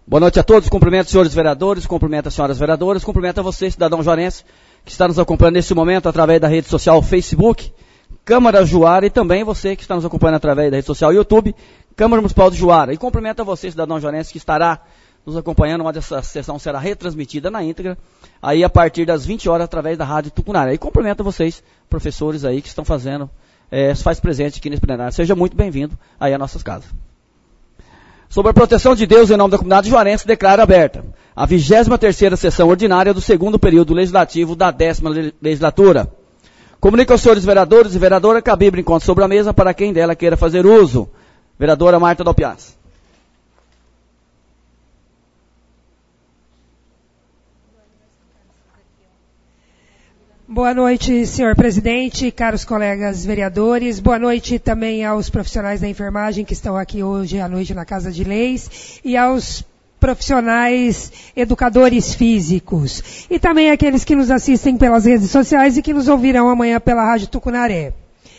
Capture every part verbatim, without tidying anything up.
Boa noite a todos, cumprimento os senhores vereadores, cumprimento as senhoras vereadoras, cumprimento a você, cidadão juarense, que está nos acompanhando nesse momento através da rede social Facebook, Câmara Juara, e também você que está nos acompanhando através da rede social YouTube, Câmara Municipal de Juara. E cumprimento a você, cidadão juarense, que estará nos acompanhando, onde essa sessão será retransmitida na íntegra, aí a partir das vinte horas, através da Rádio Tucunaré. E cumprimento a vocês, professores aí, que estão fazendo, é, se faz presente aqui nesse plenário. Seja muito bem-vindo aí às nossas casas. Sobre a proteção de Deus em nome da comunidade juarense, declara aberta a vigésima terceira sessão ordinária do segundo período legislativo da décima legislatura. Comunico aos senhores vereadores e vereadora que a Bíblia encontra sobre a mesa para quem dela queira fazer uso. Vereadora Marta Dalpiaz. Boa noite, senhor presidente, caros colegas vereadores. Boa noite também aos profissionais da enfermagem que estão aqui hoje à noite na Casa de Leis e aos profissionais educadores físicos. E também aqueles que nos assistem pelas redes sociais e que nos ouvirão amanhã pela Rádio Tucunaré.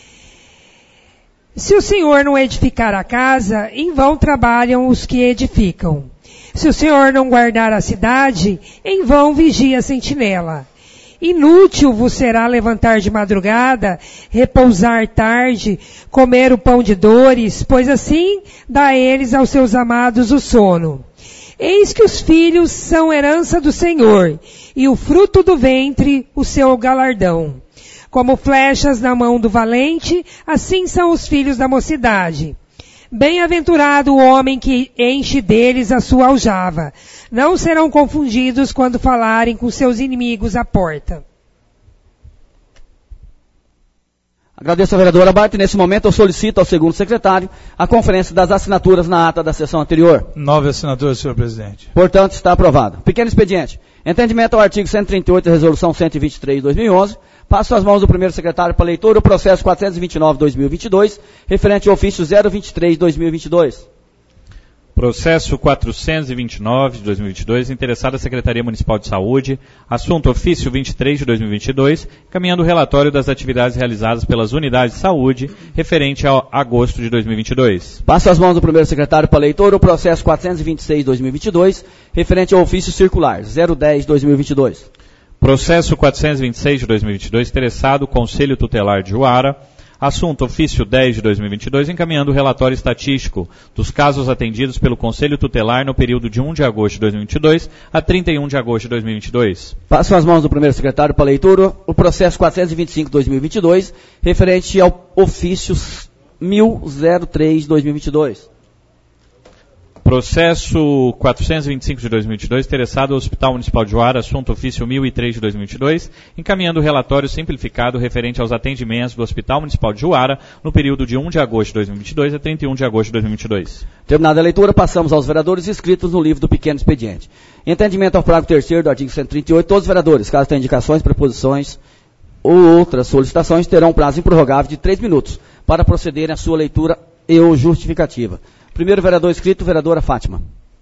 Se o Senhor não edificar a casa, em vão trabalham os que edificam. Se o Senhor não guardar a cidade, em vão vigia a sentinela. Inútil vos será levantar de madrugada, repousar tarde, comer o pão de dores, pois assim dá eles aos seus amados o sono. Eis que os filhos são herança do Senhor, e o fruto do ventre o seu galardão. Como flechas na mão do valente, assim são os filhos da mocidade. Bem-aventurado o homem que enche deles a sua aljava. Não serão confundidos quando falarem com seus inimigos à porta. Agradeço a vereadora Bart. Nesse momento eu solicito ao segundo secretário a conferência das assinaturas na ata da sessão anterior. Nove assinaturas, senhor presidente. Portanto, está aprovado. Pequeno expediente. Entendimento ao artigo cento e trinta e oito da resolução cento e vinte e três de dois mil e onze. Passo às mãos do primeiro secretário para leitura o processo quatrocentos e vinte e nove de dois mil e vinte e dois, referente ao ofício zero vinte e três de dois mil e vinte e dois. Processo quatrocentos e vinte e nove de dois mil e vinte e dois, interessada a Secretaria Municipal de Saúde, assunto ofício vinte e três de dois mil e vinte e dois, encaminhando o relatório das atividades realizadas pelas unidades de saúde, referente ao agosto de dois mil e vinte e dois. Passo às mãos do primeiro secretário para leitura o processo quatrocentos e vinte e seis de dois mil e vinte e dois, referente ao ofício circular zero dez de dois mil e vinte e dois. Processo quatrocentos e vinte e seis de dois mil e vinte e dois, interessado o Conselho Tutelar de Juara, assunto ofício dez de dois mil e vinte e dois, encaminhando o relatório estatístico dos casos atendidos pelo Conselho Tutelar no período de primeiro de agosto de dois mil e vinte e dois a trinta e um de agosto de dois mil e vinte e dois. Passo às mãos do primeiro secretário para leitura o processo quatrocentos e vinte e cinco de dois mil e vinte e dois, referente ao ofício mil e três de dois mil e vinte e dois. Processo quatrocentos e vinte e cinco de dois mil e vinte e dois, interessado ao Hospital Municipal de Juara, assunto ofício mil e três de dois mil e vinte e dois, encaminhando o relatório simplificado referente aos atendimentos do Hospital Municipal de Juara no período de primeiro de agosto de dois mil e vinte e dois a trinta e um de agosto de dois mil e vinte e dois. Terminada a leitura, passamos aos vereadores inscritos no livro do pequeno expediente. Entendimento ao parágrafo terceiro do artigo cento e trinta e oito, todos os vereadores, caso tenham indicações, preposições ou outras solicitações, terão um prazo improrrogável de três minutos para procederem à sua leitura e ou justificativa. Primeiro vereador inscrito, vereadora Fátima.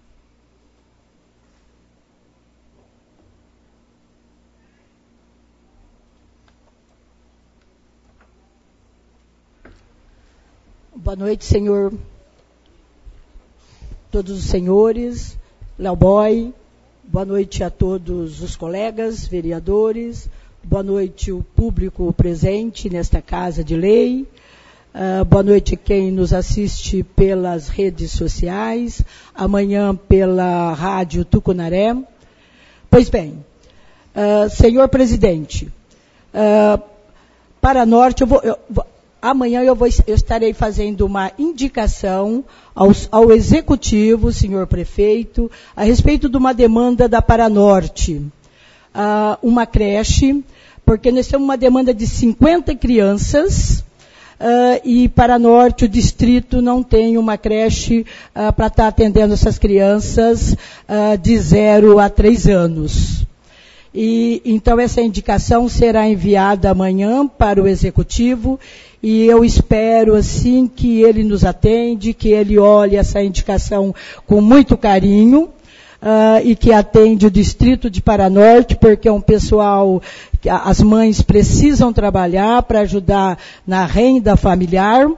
Boa noite, senhor, todos os senhores, Léo Boy, boa noite a todos os colegas, vereadores, boa noite o público presente nesta Casa de Lei, uh, boa noite quem nos assiste pelas redes sociais, amanhã pela Rádio Tucunaré. Pois bem, uh, senhor presidente, uh, para Norte, eu vou... Eu, Amanhã eu, vou, eu estarei fazendo uma indicação ao, ao Executivo, senhor prefeito, a respeito de uma demanda da Paranorte. Uh, uma creche, porque nós temos uma demanda de cinquenta crianças, uh, e Paranorte, o distrito, não tem uma creche uh, para estar atendendo essas crianças uh, de zero a três anos. E, então, essa indicação será enviada amanhã para o Executivo e eu espero, assim, que ele nos atende, que ele olhe essa indicação com muito carinho uh, e que atende o Distrito de Paranorte, porque é um pessoal, as mães precisam trabalhar para ajudar na renda familiar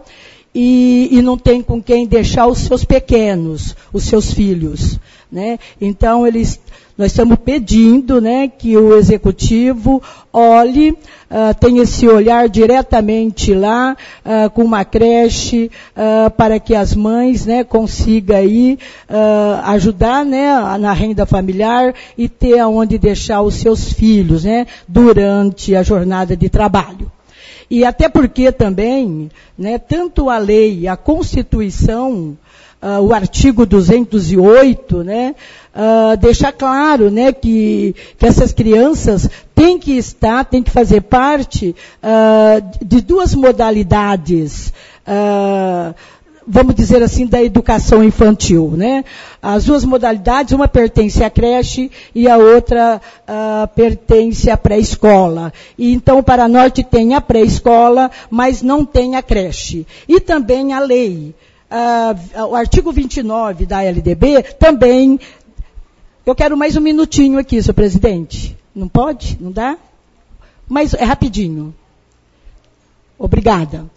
e, e não tem com quem deixar os seus pequenos, os seus filhos, né? Então, eles, nós estamos pedindo, né, que o Executivo olhe, uh, tenha esse olhar diretamente lá, uh, com uma creche, uh, para que as mães, né, consigam aí, uh, ajudar, né, na renda familiar e ter aonde deixar os seus filhos, né, durante a jornada de trabalho. E até porque também, né, tanto a lei, a Constituição, uh, o artigo duzentos e oito, né, uh, deixa claro, né, que, que essas crianças têm que estar, têm que fazer parte uh, de duas modalidades, uh, vamos dizer assim, da educação infantil, né? As duas modalidades, uma pertence à creche e a outra uh, pertence à pré-escola. E então, o Paranorte tem a pré-escola, mas não tem a creche. E também a lei. Uh, o artigo vinte e nove da L D B também... Eu quero mais um minutinho aqui, senhor presidente. Não pode? Não dá? Mas é rapidinho. Obrigada.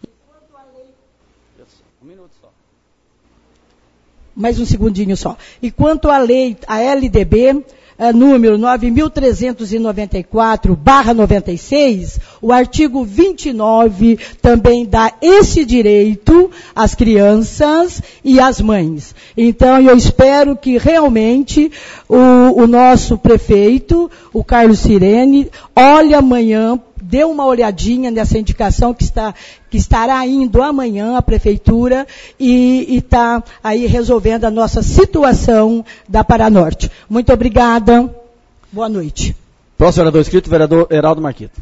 Mais um segundinho só. E quanto à lei, a L D B, é, número nove mil trezentos e noventa e quatro barra noventa e seis, o artigo vinte e nove também dá esse direito às crianças e às mães. Então, eu espero que realmente o, o nosso prefeito, o Carlos Cirene, olhe amanhã, dê uma olhadinha nessa indicação que, está, que estará indo amanhã à prefeitura e está aí resolvendo a nossa situação da Paranorte. Muito obrigada. Boa noite. Próximo vereador inscrito, vereador Heraldo Marquito.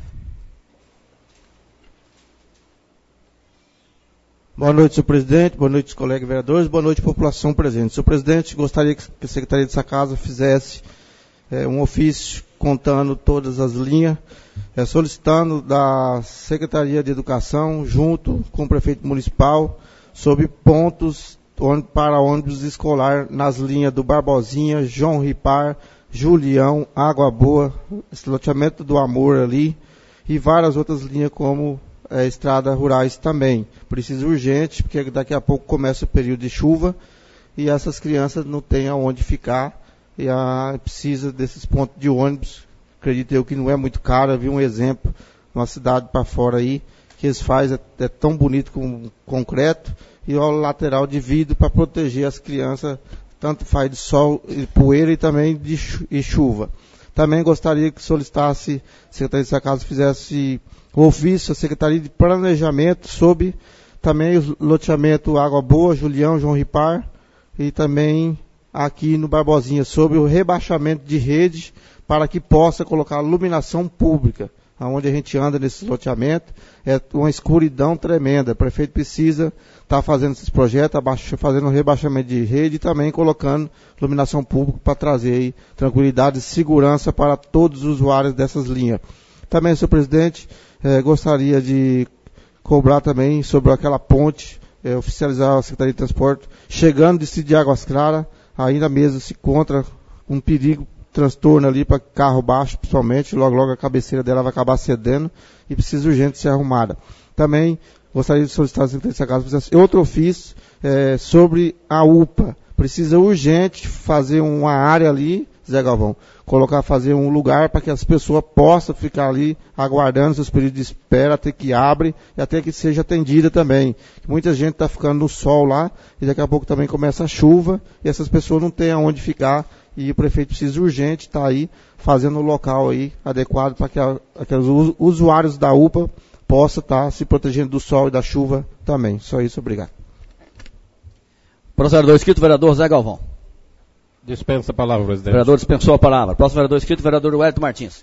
Boa noite, senhor presidente. Boa noite, colegas vereadores. Boa noite, população presente. Senhor presidente, gostaria que a Secretaria dessa Casa fizesse é, um ofício contando todas as linhas, é, solicitando da Secretaria de Educação, junto com o prefeito municipal, sobre pontos onde, para ônibus escolar nas linhas do Barbosinha, João Ripar, Julião, Água Boa, esse loteamento do Amor ali, e várias outras linhas como é, estradas rurais também. Precisa urgente, porque daqui a pouco começa o período de chuva e essas crianças não têm aonde ficar. E a, precisa desses pontos de ônibus, acredito eu que não é muito caro. Eu vi um exemplo, numa cidade para fora aí, que eles fazem, é, é tão bonito com concreto, e o lateral de vidro para proteger as crianças, tanto faz de sol e poeira e também de chu e chuva. Também gostaria que solicitasse, a Secretaria dessa Casa fizesse o ofício, a Secretaria de Planejamento, sobre também o loteamento Água Boa, Julião, João Ripar, e também aqui no Barbosinha, sobre o rebaixamento de rede para que possa colocar iluminação pública. Onde a gente anda nesse loteamento, é uma escuridão tremenda. O prefeito precisa estar tá fazendo esses projetos, abaixo, fazendo um rebaixamento de rede e também colocando iluminação pública para trazer aí tranquilidade e segurança para todos os usuários dessas linhas. Também, senhor presidente, eh, gostaria de cobrar também sobre aquela ponte, eh, oficializar a Secretaria de Transporte, chegando de Cidade de Águas Claras, ainda mesmo se encontra um perigo, transtorno ali para carro baixo, principalmente, logo logo a cabeceira dela vai acabar cedendo e precisa urgente ser arrumada. Também gostaria de solicitar a Secretaria dessa Casa outro ofício é, sobre a U P A. Precisa urgente fazer uma área ali, Zé Galvão, colocar, fazer um lugar para que as pessoas possam ficar ali aguardando seus períodos de espera até que abre e até que seja atendida também. Muita gente está ficando no sol lá e daqui a pouco também começa a chuva e essas pessoas não têm aonde ficar e o prefeito precisa urgente estar tá aí fazendo o local aí adequado para que, a, que os usuários da U P A possam estar tá se protegendo do sol e da chuva também. Só isso, obrigado. Próximo vereador inscrito, vereador Zé Galvão. Dispensa a palavra, presidente. O vereador dispensou a palavra. Próximo vereador inscrito, vereador Wellington Martins.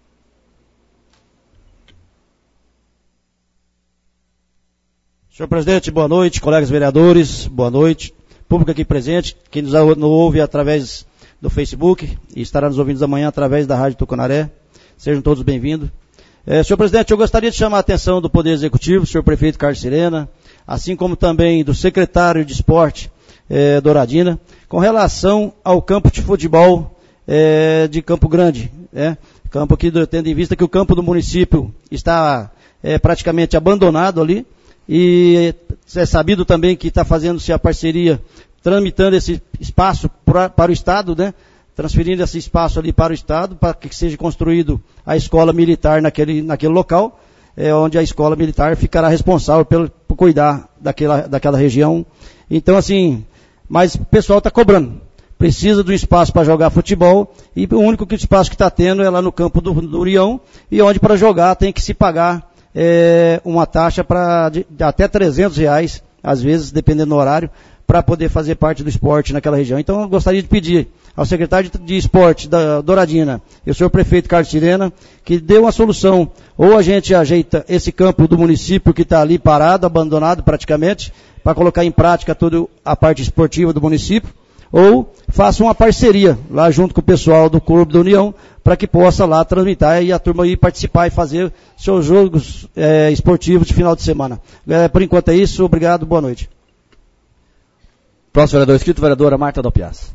Senhor presidente, boa noite. Colegas vereadores, boa noite. Público aqui presente, quem nos ouve através do Facebook e estará nos ouvindo amanhã através da Rádio Tucunaré. Sejam todos bem-vindos. É, senhor presidente, eu gostaria de chamar a atenção do Poder Executivo, senhor prefeito Carlos Cirene, assim como também do secretário de Esporte, é, Douradina, com relação ao campo de futebol é, de Campo Grande. É, campo que, tendo em vista que o campo do município está é, praticamente abandonado ali, e é sabido também que está fazendo-se a parceria, tramitando esse espaço pra, para o Estado, né? Transferindo esse espaço ali para o Estado, para que seja construído a escola militar naquele, naquele local, é, onde a escola militar ficará responsável pelo, por cuidar daquela, daquela região. Então, assim, mas o pessoal está cobrando. Precisa de um espaço para jogar futebol, e o único espaço que está tendo é lá no campo do, do União, e onde para jogar tem que se pagar é, uma taxa pra, de, de até trezentos reais, às vezes, dependendo do horário, para poder fazer parte do esporte naquela região. Então eu gostaria de pedir ao secretário de, de esporte da Douradina e ao senhor prefeito Carlos Sirena que dê uma solução. Ou a gente ajeita esse campo do município que está ali parado, abandonado praticamente, para colocar em prática toda a parte esportiva do município, ou faça uma parceria lá junto com o pessoal do Clube da União, para que possa lá transmitir e a turma ir participar e fazer seus jogos é, esportivos de final de semana. É, por enquanto é isso, obrigado, boa noite. Próximo vereador inscrito, vereadora Marta Dalpiaz.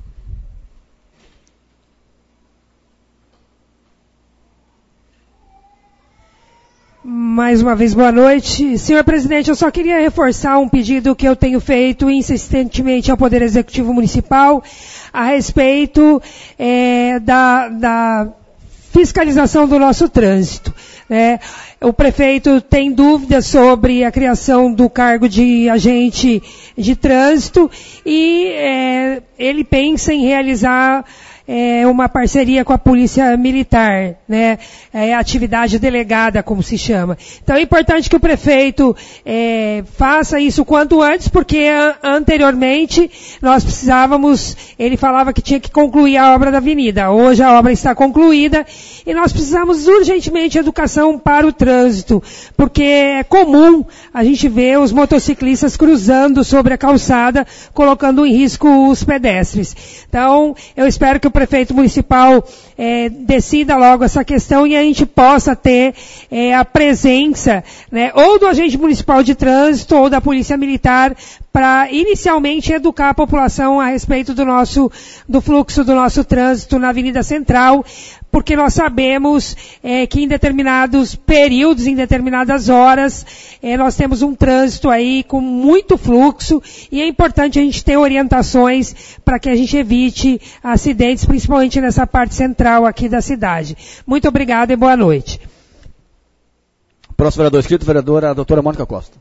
Mais uma vez, boa noite. Senhor presidente, eu só queria reforçar um pedido que eu tenho feito insistentemente ao Poder Executivo Municipal a respeito é, da, da fiscalização do nosso trânsito. Né? O prefeito tem dúvidas sobre a criação do cargo de agente de trânsito e é, ele pensa em realizar É uma parceria com a Polícia Militar, né? É a atividade delegada, como se chama. Então é importante que o prefeito é, faça isso quanto antes, porque a, anteriormente nós precisávamos, ele falava que tinha que concluir a obra da avenida. Hoje a obra está concluída e nós precisamos urgentemente de educação para o trânsito, porque é comum a gente ver os motociclistas cruzando sobre a calçada, colocando em risco os pedestres. Então, eu espero que o prefeito municipal é, decida logo essa questão e a gente possa ter é, a presença, né, ou do agente municipal de trânsito ou da polícia militar para inicialmente educar a população a respeito do nosso, do fluxo do nosso trânsito na Avenida Central, porque nós sabemos é, que em determinados períodos, em determinadas horas, é, nós temos um trânsito aí com muito fluxo e é importante a gente ter orientações para que a gente evite acidentes, principalmente nessa parte central aqui da cidade. Muito obrigado e boa noite. Próximo vereador inscrito, vereadora a doutora Mônica Costa.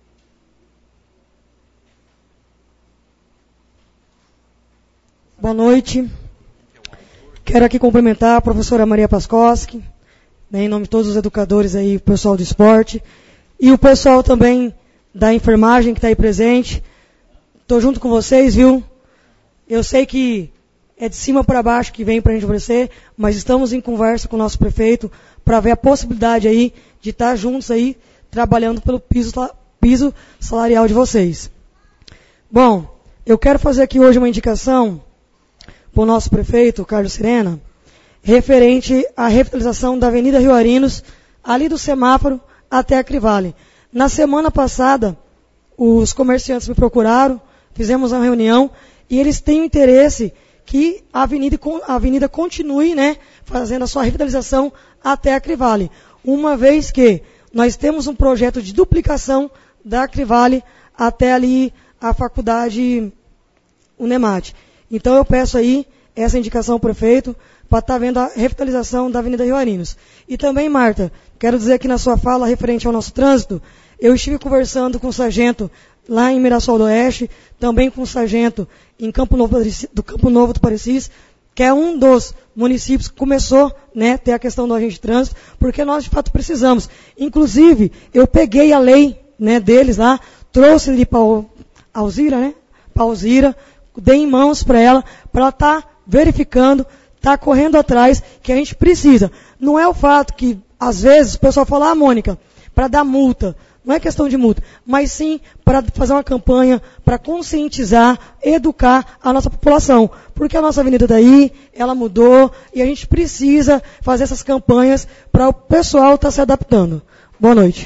Boa noite. Quero aqui cumprimentar a professora Maria Paskoski, né, em nome de todos os educadores aí, o pessoal do esporte, e o pessoal também da enfermagem que está aí presente. Estou junto com vocês, viu? Eu sei que é de cima para baixo que vem para a gente oferecer, mas estamos em conversa com o nosso prefeito para ver a possibilidade aí de estar juntos aí, trabalhando pelo piso, piso salarial de vocês. Bom, eu quero fazer aqui hoje uma indicação para o nosso prefeito, Carlos Sirena, referente à revitalização da Avenida Rio Arinos, ali do semáforo até a Crivale. Na semana passada, os comerciantes me procuraram, fizemos uma reunião, e eles têm o interesse que a avenida, a avenida continue, né, fazendo a sua revitalização até a Crivale, uma vez que nós temos um projeto de duplicação da Crivale até ali a faculdade Unemate. Então eu peço aí essa indicação ao prefeito para estar vendo a revitalização da Avenida Rio Arinos. E também, Marta, quero dizer aqui na sua fala referente ao nosso trânsito, eu estive conversando com o sargento lá em Mirassol do Oeste, também com o sargento em Campo Novo do Campo Novo do Parecis, que é um dos municípios que começou, né, ter a questão do agente de trânsito, porque nós de fato precisamos. Inclusive, eu peguei a lei, né, deles lá, trouxe ele para a Alzira, né, para a Alzira, dei em mãos para ela, para ela estar tá verificando, estar tá correndo atrás, que a gente precisa. Não é o fato que, às vezes, o pessoal fala, ah, Mônica, para dar multa. Não é questão de multa, mas sim para fazer uma campanha, para conscientizar, educar a nossa população. Porque a nossa avenida daí, ela mudou, e a gente precisa fazer essas campanhas para o pessoal estar tá se adaptando. Boa noite.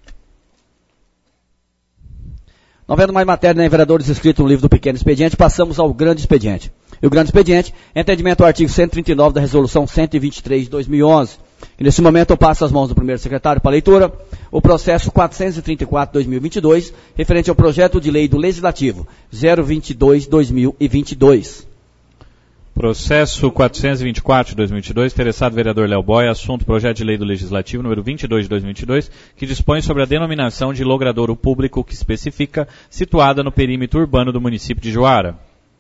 Não havendo mais matéria nem vereadores inscritos no livro do pequeno expediente, passamos ao grande expediente. E o grande expediente, entendimento ao artigo cento e trinta e nove da resolução cento e vinte e três de dois mil e onze, E nesse momento eu passo as mãos do primeiro secretário para a leitura o processo quatrocentos e trinta e quatro barra dois mil e vinte e dois, referente ao projeto de lei do Legislativo zero vinte e dois barra dois mil e vinte e dois. Processo quatrocentos e vinte e quatro de dois mil e vinte e dois, interessado vereador Léo Boy, assunto projeto de lei do Legislativo número vinte e dois de dois mil e vinte e dois, que dispõe sobre a denominação de logradouro público que especifica situada no perímetro urbano do município de Juara.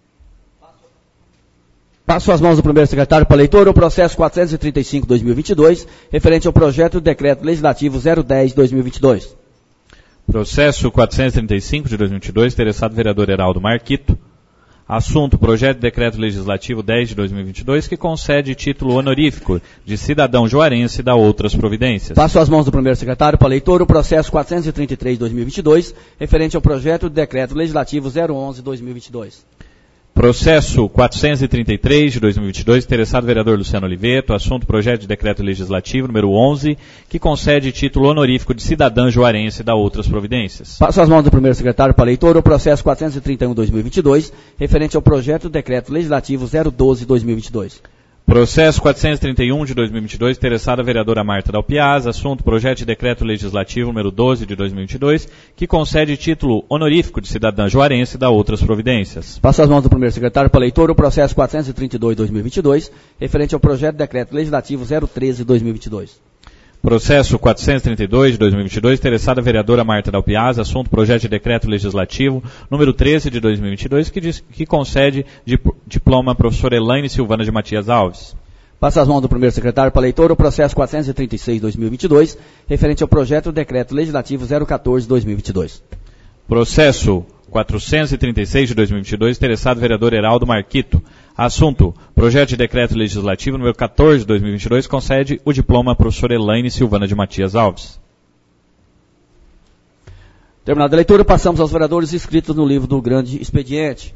Passo as mãos do primeiro secretário para a leitura o processo quatrocentos e trinta e cinco barra dois mil e vinte e dois, referente ao projeto de decreto legislativo zero dez de dois mil e vinte e dois. Processo quatrocentos e trinta e cinco de dois mil e vinte e dois, interessado vereador Heraldo Marquito. Assunto, projeto de decreto legislativo dez de dois mil e vinte e dois, que concede título honorífico de cidadão juarense e dá outras providências. Passo as mãos do primeiro secretário para a leitura o processo quatrocentos e trinta e três de dois mil e vinte e dois, referente ao projeto de decreto legislativo zero onze de dois mil e vinte e dois. Processo quatrocentos e trinta e três de dois mil e vinte e dois, interessado vereador Luciano Oliveto, assunto projeto de decreto legislativo número onze, que concede título honorífico de cidadã juarense e dá outras providências. Passo as mãos do primeiro secretário para a leitura o processo quatrocentos e trinta e um de dois mil e vinte e dois, referente ao projeto de decreto legislativo zero doze de dois mil e vinte e dois. Processo quatrocentos e trinta e um de dois mil e vinte e dois, interessada a vereadora Marta Dalpiaz, assunto projeto de decreto legislativo número doze de dois mil e vinte e dois, que concede título honorífico de cidadã juarense e dá outras providências. Passo as mãos do primeiro secretário para a leitura o processo quatrocentos e trinta e dois de dois mil e vinte e dois, referente ao projeto de decreto legislativo zero treze de dois mil e vinte e dois. Processo quatrocentos e trinta e dois de dois mil e vinte e dois, interessada a vereadora Marta Dalpiaz, assunto projeto de decreto legislativo número treze de dois mil e vinte e dois, que, diz, que concede dip, diploma à professora Elaine Silvana de Matias Alves. Passa as mãos do primeiro secretário para a leitura o processo quatrocentos e trinta e seis de dois mil e vinte e dois, referente ao projeto de decreto legislativo zero quatorze de dois mil e vinte e dois. Processo quatrocentos e trinta e seis de dois mil e vinte e dois, interessado vereador Heraldo Marquito. Assunto, projeto de decreto legislativo número quatorze de dois mil e vinte e dois, concede o diploma à professora Elaine Silvana de Matias Alves. Terminada a leitura, passamos aos vereadores inscritos no livro do grande expediente.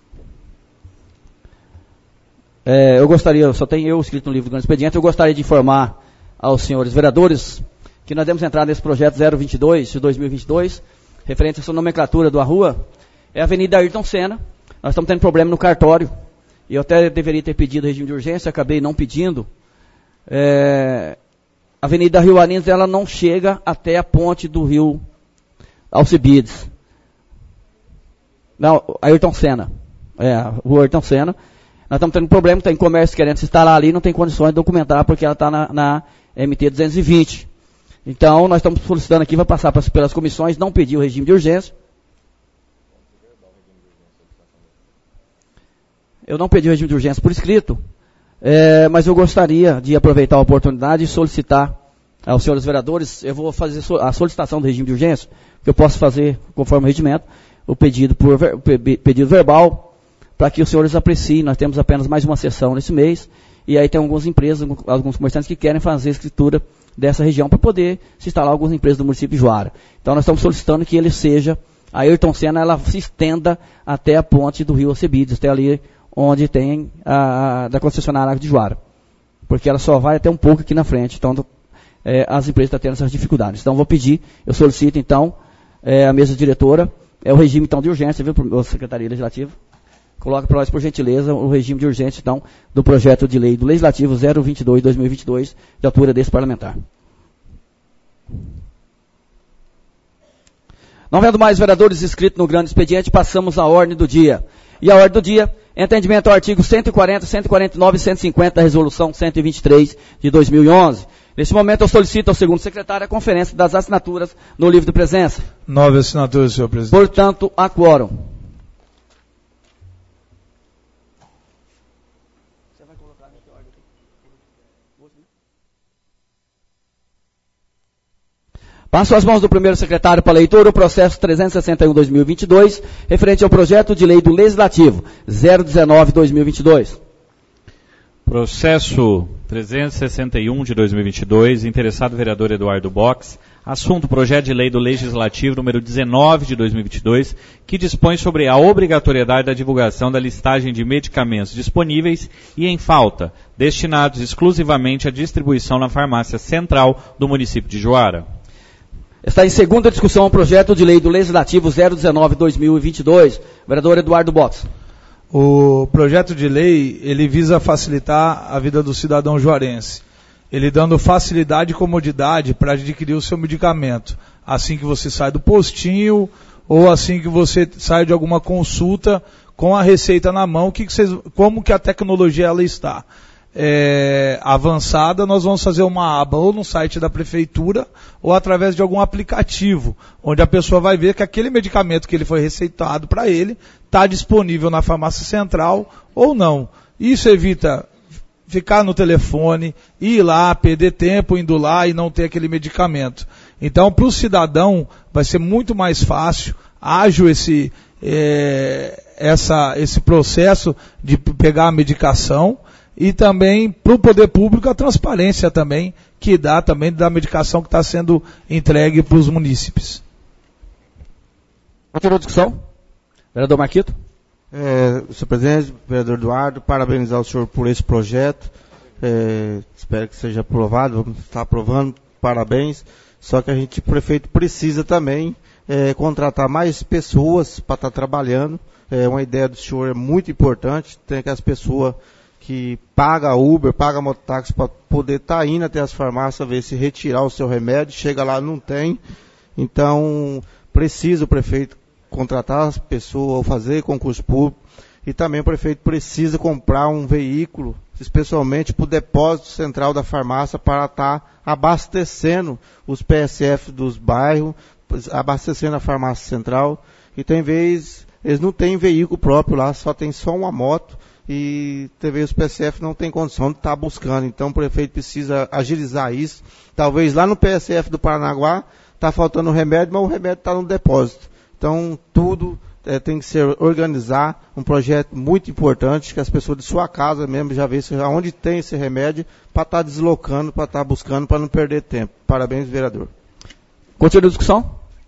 É, eu gostaria, só tem eu escrito no livro do grande expediente, eu gostaria de informar aos senhores vereadores que nós devemos entrar nesse projeto zero vinte e dois de dois mil e vinte e dois, referente à sua nomenclatura da rua, é a Avenida Ayrton Senna. Nós estamos tendo problema no cartório, e eu até deveria ter pedido regime de urgência, acabei não pedindo. É, a Avenida Rio Arins, ela não chega até a ponte do Rio Alcibiades. Não, Ayrton Senna. É, a rua Ayrton Senna. Nós estamos tendo um problema, tem comércio querendo se instalar ali, não tem condições de documentar, porque ela está na, na M T duzentos e vinte. Então, nós estamos solicitando aqui, vai passar pelas comissões, não pedir o regime de urgência. Eu não pedi o regime de urgência por escrito, é, mas eu gostaria de aproveitar a oportunidade e solicitar aos senhores vereadores, eu vou fazer a solicitação do regime de urgência, que eu posso fazer, conforme o regimento, o pedido, por, o pedido verbal, para que os senhores apreciem. Nós temos apenas mais uma sessão nesse mês, e aí tem algumas empresas, alguns comerciantes que querem fazer a escritura dessa região para poder se instalar algumas empresas do município de Juara. Então nós estamos solicitando que ele seja, a Ayrton Senna, ela se estenda até a ponte do Rio Alcibiades, até ali onde tem a, a da concessionária de Juara. Porque ela só vai até um pouco aqui na frente, então é, as empresas estão tendo essas dificuldades. Então vou pedir, eu solicito então, é, a mesa diretora, é o regime então de urgência, viu, a Secretaria Legislativa, coloca para nós, por gentileza, o regime de urgência então do projeto de lei do Legislativo zero vinte e dois de dois mil e vinte e dois, de altura desse parlamentar. Não vendo mais vereadores inscritos no grande expediente, passamos à ordem do dia. E a ordem do dia, entendimento ao artigo cento e quarenta, cento e quarenta e nove e cento e cinquenta da Resolução cento e vinte e três de dois mil e onze. Nesse momento eu solicito ao segundo secretário a conferência das assinaturas no livro de presença. Nove assinaturas, senhor presidente. Portanto, há quórum. Passo as mãos do primeiro secretário para a leitura o processo trezentos e sessenta e um de dois mil e vinte e dois, referente ao projeto de lei do Legislativo zero dezenove de dois mil e vinte e dois. Processo trezentos e sessenta e um de dois mil e vinte e dois, interessado vereador Eduardo Box, assunto projeto de lei do Legislativo número dezenove de dois mil e vinte e dois, que dispõe sobre a obrigatoriedade da divulgação da listagem de medicamentos disponíveis e em falta, destinados exclusivamente à distribuição na farmácia central do município de Juara. Está em segunda discussão o projeto de lei do Legislativo zero dezenove de dois mil e vinte e dois. Vereador Eduardo Box. O projeto de lei, ele visa facilitar a vida do cidadão juarense. ele dando facilidade e comodidade para adquirir o seu medicamento, assim que você sai do postinho ou assim que você sai de alguma consulta com a receita na mão, que que vocês, como que a tecnologia ela está é, avançada. Nós vamos fazer uma aba ou no site da prefeitura ou através de algum aplicativo, onde a pessoa vai ver que aquele medicamento que ele foi receitado para ele está disponível na farmácia central ou não. Isso evita ficar no telefone, ir lá, perder tempo indo lá e não ter aquele medicamento. Então, para o cidadão, vai ser muito mais fácil, ágil esse, é, essa, esse processo de pegar a medicação, e também para o poder público a transparência também, que dá também da medicação que está sendo entregue para os munícipes. Continua a discussão. Vereador Marquito. É, senhor presidente, vereador Eduardo, parabenizar o senhor por esse projeto. É, espero que seja aprovado, vamos estar aprovando, parabéns. Só que a gente, prefeito, precisa também é, contratar mais pessoas para estar trabalhando. É, uma ideia do senhor é muito importante, tem aquelas pessoas que paga Uber, paga mototáxi para poder estar tá indo até as farmácias, ver se retirar o seu remédio, chega lá, não tem. Então, precisa o prefeito contratar as pessoas, ou fazer concurso público, e também o prefeito precisa comprar um veículo, especialmente para o depósito central da farmácia, para estar tá abastecendo os P S F dos bairros, abastecendo a farmácia central. E tem vezes, eles não têm veículo próprio lá, só tem só uma moto, e talvez os P S F não tem condição de estar tá buscando. Então o prefeito precisa agilizar isso. Talvez lá no P S F do Paranaguá está faltando remédio, mas o remédio está no depósito. Então, tudo é, tem que ser organizar, um projeto muito importante, que as pessoas de sua casa mesmo já vejam onde tem esse remédio, para estar tá deslocando, para estar tá buscando, para não perder tempo. Parabéns, vereador. Continua a discussão?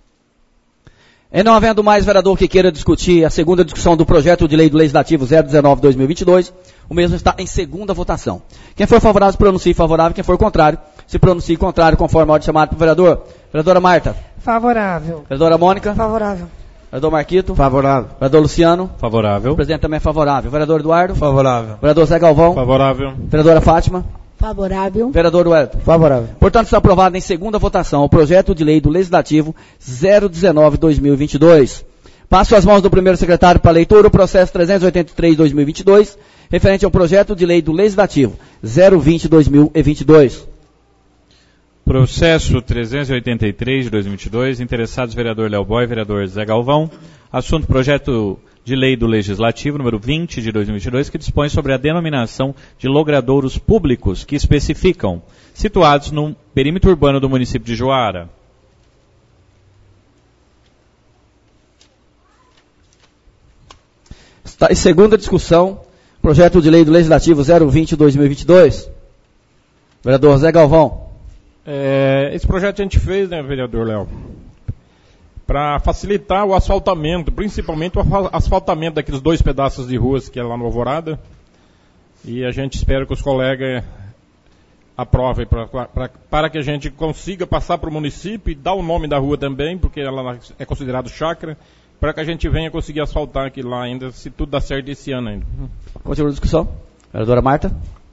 E não havendo mais vereador que queira discutir a segunda discussão do projeto de lei do Legislativo zero dezenove barra dois mil e vinte e dois, o mesmo está em segunda votação. Quem for favorável, se pronuncie favorável. Quem for contrário, se pronuncie contrário, conforme a ordem chamada para o vereador. Vereadora Marta. Favorável. Vereadora Mônica. Favorável. Vereador Marquito. Favorável. Vereador Luciano. Favorável. O presidente também é favorável. Vereador Eduardo. Favorável. Vereador Zé Galvão. Favorável. Vereadora Fátima. Favorável. Vereador Wellington. Favorável. Portanto, está aprovado em segunda votação o projeto de lei do Legislativo zero dezenove barra dois mil e vinte e dois. Passo às mãos do primeiro secretário para leitura o processo trezentos e oitenta e três barra dois mil e vinte e dois, referente ao projeto de lei do Legislativo zero vinte barra dois mil e vinte e dois. Processo trezentos e oitenta e três de dois mil e vinte e dois, interessados vereador Léo Boy, vereador Zé Galvão. Assunto projeto de lei do Legislativo número vinte de dois mil e vinte e dois, que dispõe sobre a denominação de logradouros públicos que especificam situados no perímetro urbano do município de Juara. Está em segunda discussão, projeto de lei do Legislativo zero vinte barra dois mil e vinte e dois. Vereador Zé Galvão. É, esse projeto a gente fez, né, vereador Léo, para facilitar o asfaltamento, principalmente o asfaltamento daqueles dois pedaços de ruas que é lá no Alvorada. E a gente espera que os colegas aprovem pra, pra, para que a gente consiga passar para o município e dar o nome da rua também, porque ela é considerada chácara, para que a gente venha conseguir asfaltar aqui lá ainda, se tudo dar certo esse ano ainda. Continua a discussão. Vereadora Marta.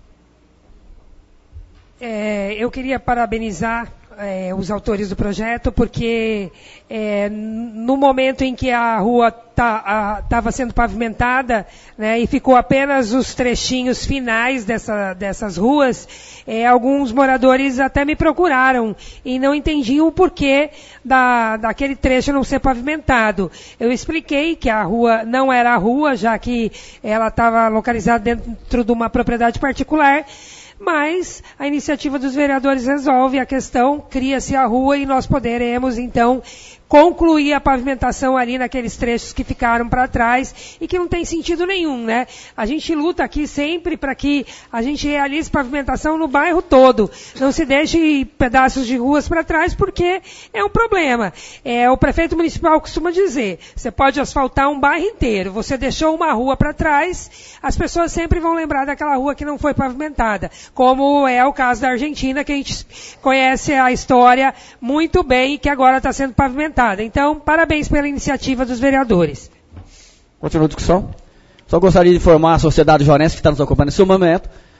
É, eu queria parabenizar é, os autores do projeto, porque é, no momento em que a rua estava tá, sendo pavimentada, né, e ficou apenas os trechinhos finais dessa, dessas ruas, é, alguns moradores até me procuraram e não entendiam o porquê da, daquele trecho não ser pavimentado. Eu expliquei que a rua não era a rua, já que ela estava localizada dentro de uma propriedade particular, mas a iniciativa dos vereadores resolve a questão, cria-se a rua e nós poderemos, então, concluir a pavimentação ali naqueles trechos que ficaram para trás e que não tem sentido nenhum, né? A gente luta aqui sempre para que a gente realize pavimentação no bairro todo. Não se deixe pedaços de ruas para trás, porque é um problema. É, o prefeito municipal costuma dizer, você pode asfaltar um bairro inteiro, você deixou uma rua para trás, as pessoas sempre vão lembrar daquela rua que não foi pavimentada, como é o caso da Argentina, que a gente conhece a história muito bem e que agora está sendo pavimentada. Então, parabéns pela iniciativa dos vereadores. Continua a discussão. Só gostaria de informar a sociedade joarense que está nos acompanhando nesse momento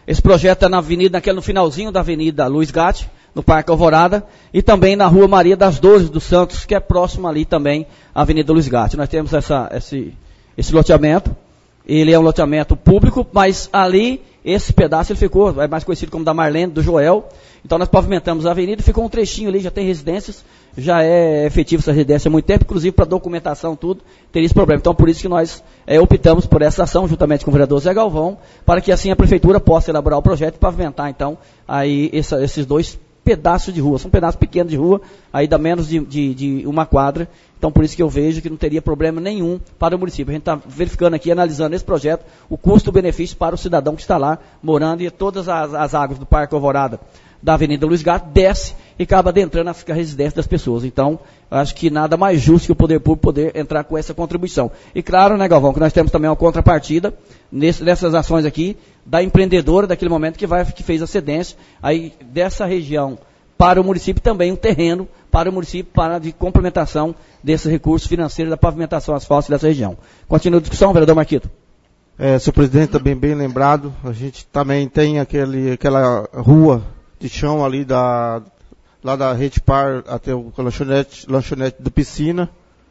Esse projeto está na avenida, naquele, no finalzinho da Avenida Luiz Gatti, no Parque Alvorada, e também na Rua Maria das Dores dos Santos, que é próximo ali também à Avenida Luiz Gatti. Nós temos essa, esse, esse loteamento. Ele é um loteamento público, mas ali, esse pedaço, ele ficou, é mais conhecido como da Marlene, do Joel. Então nós pavimentamos a avenida, ficou um trechinho ali, já tem residências, já é efetivo essa residência há muito tempo, inclusive para documentação, tudo, teria esse problema. Então por isso que nós é, optamos por essa ação, juntamente com o vereador Zé Galvão, para que assim a prefeitura possa elaborar o projeto e pavimentar, então, aí essa, esses dois pedaços de rua. São pedaços pequenos de rua, aí dá menos de, de, de uma quadra. Então, por isso que eu vejo que não teria problema nenhum para o município. A gente está verificando aqui, analisando esse projeto, o custo-benefício para o cidadão que está lá, morando, e todas as, as águas do Parque Alvorada, da Avenida Luiz Gato, desce e acaba adentrando a residência das pessoas. Então, acho que nada mais justo que o poder público poder entrar com essa contribuição. E claro, né, Galvão, que nós temos também uma contrapartida nesse, nessas ações aqui, da empreendedora daquele momento que, vai, que fez a cedência, aí dessa região para o município também um terreno para o município para de complementação desses recursos financeiros da pavimentação asfáltica dessa região. Continua a discussão, vereador Marquito. É, senhor presidente, também bem lembrado, a gente também tem aquele, aquela rua de chão ali da, lá da Rede Par até o lanchonete, lanchonete do Piscina,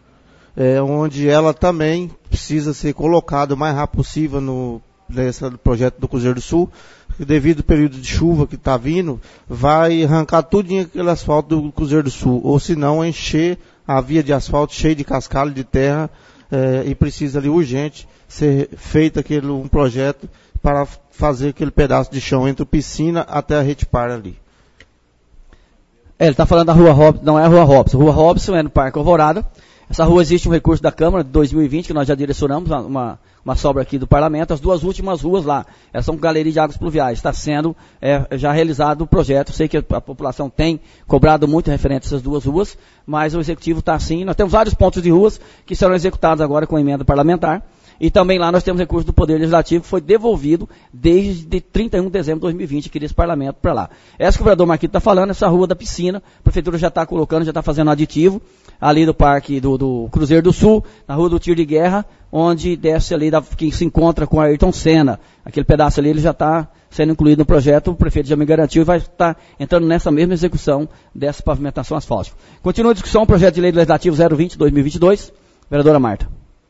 é, onde ela também precisa ser colocada o mais rápido possível no nesse projeto do Cruzeiro do Sul, devido ao período de chuva que está vindo, vai arrancar tudo aquele asfalto do Cruzeiro do Sul, ou se não encher a via de asfalto cheia de cascalho de terra, é, e precisa ali urgente ser feito aquele, um projeto para fazer aquele pedaço de chão entre o Piscina até a Rede Par ali. É, ele está falando da Rua Robson, não é a Rua Robson. A Rua Robson é no Parque Alvorada. Essa rua existe um recurso da Câmara de dois mil e vinte, que nós já direcionamos, uma, uma sobra aqui do Parlamento. As duas últimas ruas lá, elas são galerias de águas pluviais. Está sendo é, já realizado o projeto. Sei que a, a população tem cobrado muito referente a essas duas ruas, mas o Executivo está assim. Nós temos vários pontos de ruas que serão executados agora com emenda parlamentar. E também lá nós temos recurso do Poder Legislativo que foi devolvido desde trinta e um de dezembro de dois mil e vinte, aqui desse Parlamento para lá. Essa que o vereador Marquito está falando, essa rua da Piscina, a Prefeitura já está colocando, já está fazendo aditivo, ali do Parque do, do Cruzeiro do Sul, na Rua do Tiro de Guerra, onde desce ali, da, que se encontra com a Ayrton Senna. Aquele pedaço ali, ele já está sendo incluído no projeto, o prefeito já me garantiu e vai estar entrando nessa mesma execução dessa pavimentação asfáltica. Continua a discussão, projeto de lei do Legislativo zero vinte, dois mil e vinte e dois. Vereadora Marta.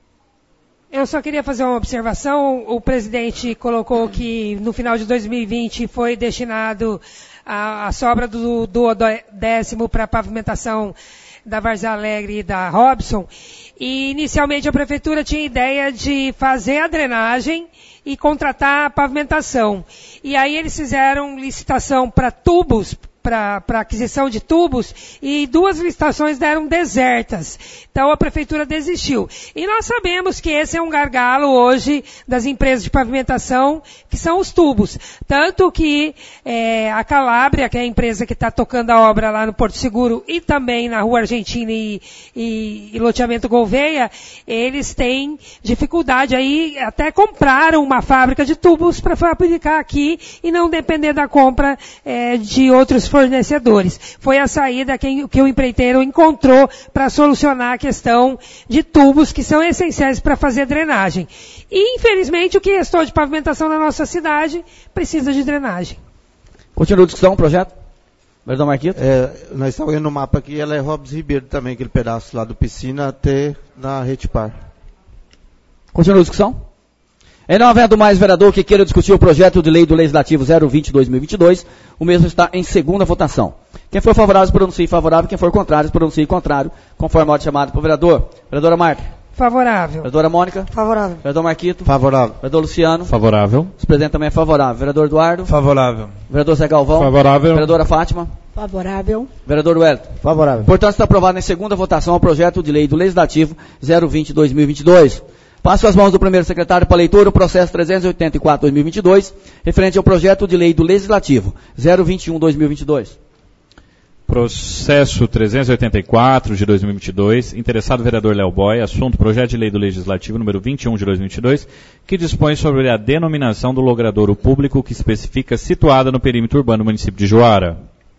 Eu só queria fazer uma observação. O presidente colocou que no final de dois mil e vinte foi destinado a, a sobra do, do décimo para a pavimentação da Várzea Alegre e da Robson. E inicialmente a prefeitura tinha ideia de fazer a drenagem e contratar a pavimentação. E aí eles fizeram licitação para tubos, para aquisição de tubos, e duas licitações deram desertas. Então a prefeitura desistiu. E nós sabemos que esse é um gargalo hoje das empresas de pavimentação, que são os tubos. Tanto que é, a Calábria, que é a empresa que está tocando a obra lá no Porto Seguro, e também na Rua Argentina e, e, e loteamento Gouveia, eles têm dificuldade aí, até compraram uma fábrica de tubos para fabricar aqui e não depender da compra é, de outros fornecedores. Foi a saída que, que o empreiteiro encontrou para solucionar a questão de tubos que são essenciais para fazer drenagem. E, infelizmente, o que restou de pavimentação na nossa cidade precisa de drenagem. Continua a discussão, projeto? Vereador Marquito? É, nós estamos vendo no mapa aqui, ela é Robes Ribeiro também, aquele pedaço lá do Piscina até na Rede Par. Continua a discussão? E não havendo mais vereador que queira discutir o projeto de lei do Legislativo zero vinte, dois mil e vinte e dois, o mesmo está em segunda votação. Quem for favorável, pronuncie favorável. Quem for contrário, pronuncie contrário, conforme a ordem chamada para o vereador. Vereadora Marta? Favorável. Vereadora Mônica? Favorável. Vereador Marquito? Favorável. Vereador Luciano? Favorável. O presidente também é favorável. Vereador Eduardo? Favorável. Vereador Zé Galvão? Favorável. Vereadora Fátima? Favorável. Vereador Wellington? Favorável. Portanto, está aprovado em segunda votação o projeto de lei do Legislativo zero vinte, dois mil e vinte e dois. Passo às mãos do primeiro secretário para leitura o processo trezentos e oitenta e quatro, dois mil e vinte e dois, referente ao projeto de lei do Legislativo zero vinte e um, dois mil e vinte e dois. Processo trezentos e oitenta e quatro de dois mil e vinte e dois, interessado vereador Léo Boy, assunto projeto de lei do Legislativo número vinte e um de dois mil e vinte e dois, que dispõe sobre a denominação do logradouro público que especifica situada no perímetro urbano do município de Juara.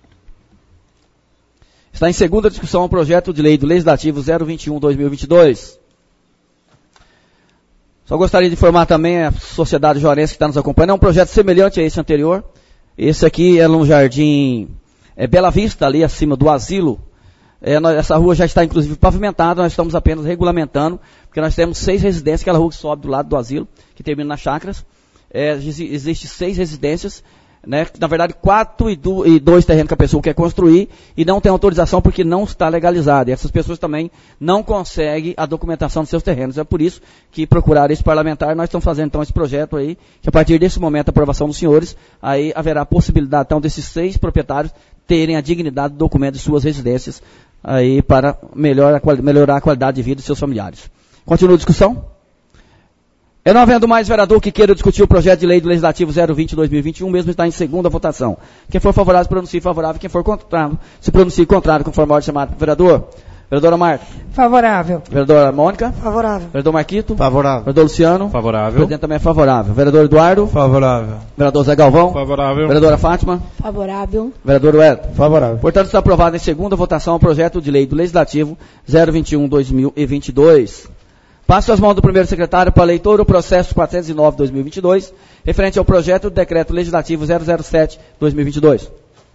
Está em segunda discussão o projeto de lei do Legislativo zero vinte e um, dois mil e vinte e dois. Só gostaria de informar também a sociedade juarense que está nos acompanhando, é um projeto semelhante a esse anterior. Esse aqui é no Jardim é, Bela Vista, ali acima do asilo. É, nós, essa rua já está inclusive pavimentada, nós estamos apenas regulamentando, porque nós temos seis residências, aquela rua que sobe do lado do asilo, que termina nas chácaras. É, existe seis residências, né, na verdade quatro e, do, e dois terrenos que a pessoa quer construir e não tem autorização porque não está legalizado. E essas pessoas também não conseguem a documentação dos seus terrenos. É por isso que procuraram esse parlamentar. Nós estamos fazendo então esse projeto aí, que a partir desse momento, a aprovação dos senhores, aí haverá a possibilidade então desses seis proprietários terem a dignidade do documento de suas residências aí para melhor, melhorar a qualidade de vida de seus familiares. Continua a discussão? É não havendo mais vereador que queira discutir o projeto de lei do Legislativo zero vinte barra dois mil e vinte e um, mesmo está em segunda votação. Quem for favorável, se pronuncie favorável. Quem for contrário, se pronuncie contrário, conforme a ordem chamada. Vereador? Vereadora Marta? Favorável. Vereadora Mônica? Favorável. Vereador Marquito? Favorável. Vereador Luciano? Favorável. O presidente também é favorável. Vereador Eduardo? Favorável. Vereador Zé Galvão? Favorável. Vereadora Fátima? Favorável. Vereador Wellington? Favorável. Portanto, está aprovado em segunda votação o projeto de lei do Legislativo zero vinte e um barra dois mil e vinte e dois. Passo as mãos do primeiro secretário para a leitura o processo quatrocentos e nove barra dois mil e vinte e dois, referente ao projeto do decreto legislativo zero zero sete barra dois mil e vinte e dois.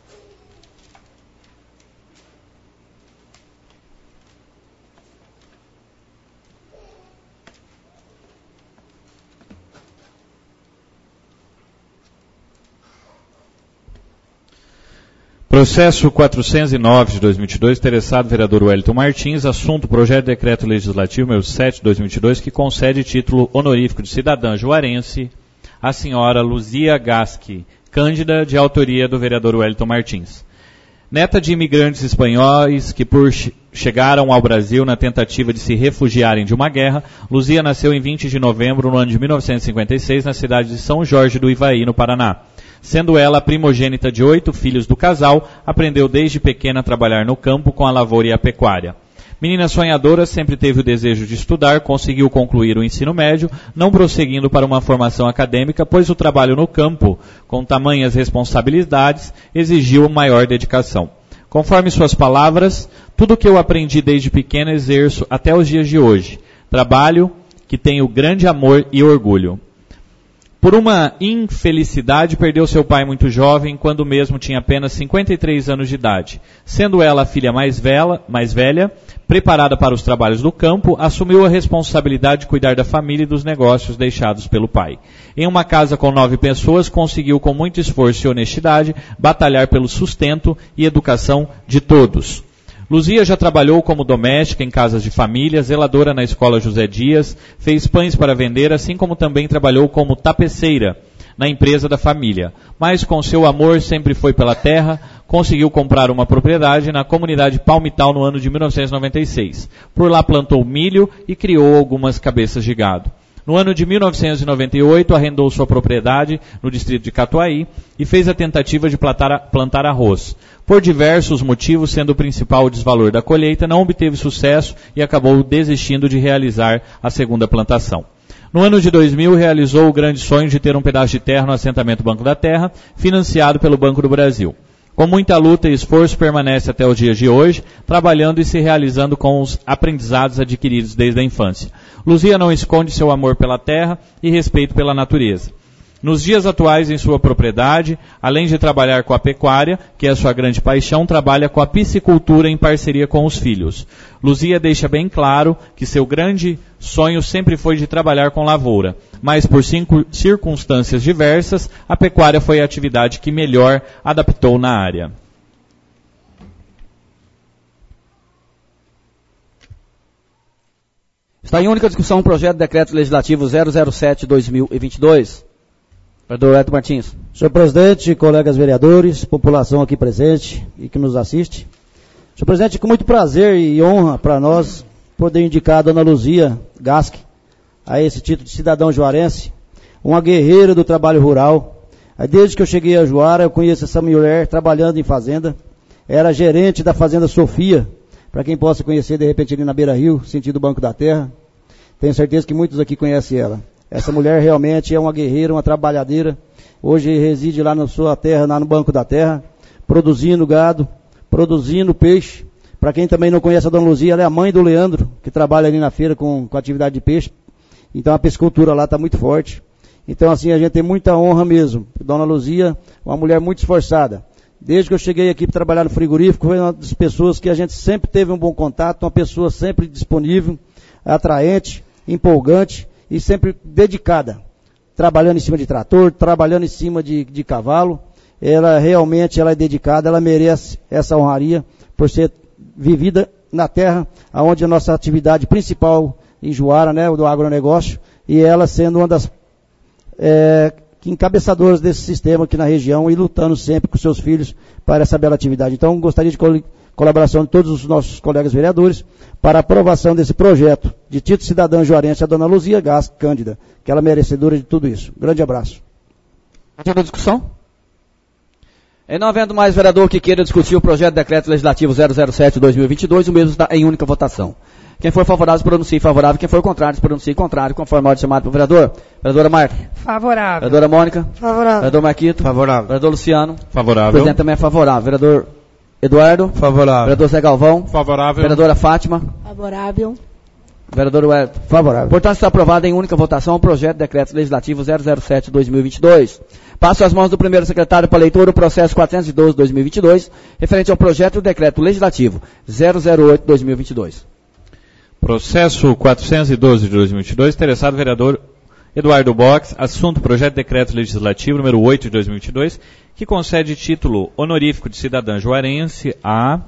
Processo quatrocentos e nove de dois mil e vinte e dois, interessado vereador Wellington Martins, assunto projeto de decreto legislativo número sete de dois mil e vinte e dois, que concede título honorífico de cidadã juarense à senhora Luzia Gasque Cândida, de autoria do vereador Wellington Martins. Neta de imigrantes espanhóis que por chegaram ao Brasil na tentativa de se refugiarem de uma guerra, Luzia nasceu em vinte de novembro no ano de mil novecentos e cinquenta e seis na cidade de São Jorge do Ivaí, no Paraná. Sendo ela a primogênita de oito filhos do casal, aprendeu desde pequena a trabalhar no campo com a lavoura e a pecuária. Menina sonhadora, sempre teve o desejo de estudar, conseguiu concluir o ensino médio, não prosseguindo para uma formação acadêmica, pois o trabalho no campo, com tamanhas responsabilidades, exigiu maior dedicação. Conforme suas palavras, tudo que eu aprendi desde pequena exerço até os dias de hoje. Trabalho que tenho grande amor e orgulho. Por uma infelicidade, perdeu seu pai muito jovem, quando mesmo tinha apenas cinquenta e três anos de idade. Sendo ela a filha mais velha, mais velha, preparada para os trabalhos do campo, assumiu a responsabilidade de cuidar da família e dos negócios deixados pelo pai. Em uma casa com nove pessoas, conseguiu com muito esforço e honestidade batalhar pelo sustento e educação de todos. Luzia já trabalhou como doméstica em casas de família, zeladora na escola José Dias, fez pães para vender, assim como também trabalhou como tapeceira na empresa da família. Mas com seu amor sempre foi pela terra, conseguiu comprar uma propriedade na comunidade Palmital no ano de mil novecentos e noventa e seis. Por lá plantou milho e criou algumas cabeças de gado. No ano de mil novecentos e noventa e oito, arrendou sua propriedade no distrito de Catuaí e fez a tentativa de plantar, plantar arroz. Por diversos motivos, sendo o principal o desvalor da colheita, não obteve sucesso e acabou desistindo de realizar a segunda plantação. No ano de dois mil, realizou o grande sonho de ter um pedaço de terra no assentamento Banco da Terra, financiado pelo Banco do Brasil. Com muita luta e esforço, permanece até os dias de hoje, trabalhando e se realizando com os aprendizados adquiridos desde a infância. Luzia não esconde seu amor pela terra e respeito pela natureza. Nos dias atuais, em sua propriedade, além de trabalhar com a pecuária, que é a sua grande paixão, trabalha com a piscicultura em parceria com os filhos. Luzia deixa bem claro que seu grande sonho sempre foi de trabalhar com lavoura, mas por cinco circunstâncias diversas, a pecuária foi a atividade que melhor adaptou na área. Está em única discussão o projeto de decreto legislativo zero zero sete barra dois mil e vinte e dois. Vereador Wellington Martins. Senhor presidente, colegas vereadores, população aqui presente e que nos assiste. Senhor presidente, com muito prazer e honra para nós poder indicar a dona Luzia Gasque a esse título de cidadão juarense, uma guerreira do trabalho rural. Desde que eu cheguei a Juara, eu conheço essa mulher trabalhando em fazenda. Era gerente da Fazenda Sofia, para quem possa conhecer de repente ali na Beira Rio, sentido Banco da Terra. Tenho certeza que muitos aqui conhecem ela. Essa mulher realmente é uma guerreira, uma trabalhadeira. Hoje reside lá na sua terra, lá no Banco da Terra, produzindo gado, produzindo peixe. Para quem também não conhece a dona Luzia, ela é a mãe do Leandro, que trabalha ali na feira com, com atividade de peixe. Então a piscicultura lá está muito forte. Então assim, a gente tem muita honra mesmo. Dona Luzia, uma mulher muito esforçada. Desde que eu cheguei aqui para trabalhar no frigorífico, foi uma das pessoas que a gente sempre teve um bom contato, uma pessoa sempre disponível, atraente, empolgante e sempre dedicada. Trabalhando em cima de trator, trabalhando em cima de, de cavalo. Ela realmente ela é dedicada, ela merece essa honraria por ser vivida na terra, onde a nossa atividade principal em Juara, né, do agronegócio, e ela sendo uma das é, encabeçadoras desse sistema aqui na região e lutando sempre com seus filhos para essa bela atividade. Então, gostaria de col- colaboração de todos os nossos colegas vereadores para a aprovação desse projeto de título cidadão juarense a dona Luzia Gás Cândida, que ela é merecedora de tudo isso. Grande abraço. Continua a discussão? Em não havendo mais vereador que queira discutir o projeto de decreto legislativo zero zero sete barra dois mil e vinte e dois, o mesmo está em única votação. Quem for favorável, se pronuncie favorável. Quem for contrário, se pronuncie contrário, conforme a ordem chamada pelo vereador. Vereadora Marta. Favorável. Vereadora Mônica. Favorável. Vereador Marquito. Favorável. Vereador Luciano. Favorável. O presidente também é favorável. Vereador Eduardo. Favorável. Vereador Zé Galvão. Favorável. Vereadora Fátima. Favorável. Vereador Wellington. Favorável. Portanto, está aprovado em única votação o projeto de decreto legislativo zero zero sete barra dois mil e vinte e dois. Passo às mãos do primeiro secretário para leitura o processo quatrocentos e doze barra dois mil e vinte e dois, referente ao projeto do decreto legislativo zero zero oito barra dois mil e vinte e dois. Processo quatrocentos e doze de dois mil e vinte e dois, interessado vereador Eduardo Box, assunto projeto de decreto legislativo número oito de dois mil e vinte e dois, que concede título honorífico de cidadã juarense a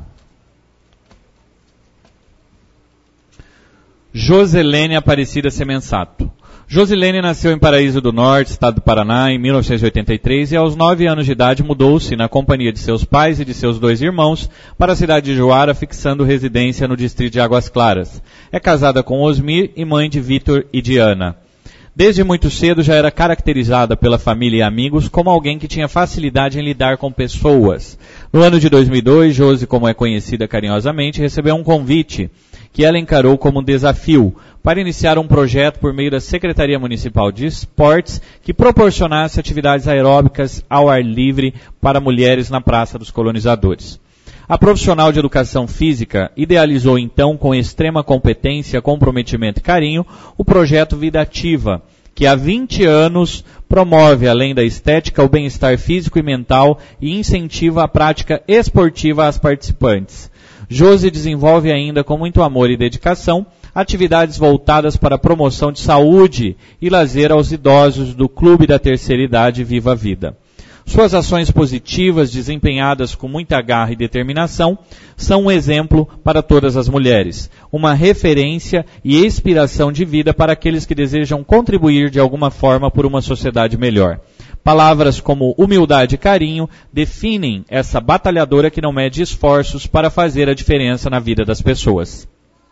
Joselene Aparecida Semensato. Joselene nasceu em Paraíso do Norte, estado do Paraná, em mil novecentos e oitenta e três e aos nove anos de idade mudou-se, na companhia de seus pais e de seus dois irmãos, para a cidade de Juara, fixando residência no distrito de Águas Claras. É casada com Osmir e mãe de Vitor e Diana. Desde muito cedo já era caracterizada pela família e amigos como alguém que tinha facilidade em lidar com pessoas. No ano de dois mil e dois, Josi, como é conhecida carinhosamente, recebeu um convite que ela encarou como um desafio para iniciar um projeto por meio da Secretaria Municipal de Esportes que proporcionasse atividades aeróbicas ao ar livre para mulheres na Praça dos Colonizadores. A profissional de educação física idealizou então com extrema competência, comprometimento e carinho o projeto Vida Ativa, que há vinte anos promove, além da estética, o bem-estar físico e mental e incentiva a prática esportiva às participantes. Josi desenvolve ainda com muito amor e dedicação atividades voltadas para a promoção de saúde e lazer aos idosos do Clube da Terceira Idade Viva a Vida. Suas ações positivas, desempenhadas com muita garra e determinação, são um exemplo para todas as mulheres, uma referência e inspiração de vida para aqueles que desejam contribuir de alguma forma por uma sociedade melhor. Palavras como humildade e carinho definem essa batalhadora que não mede esforços para fazer a diferença na vida das pessoas.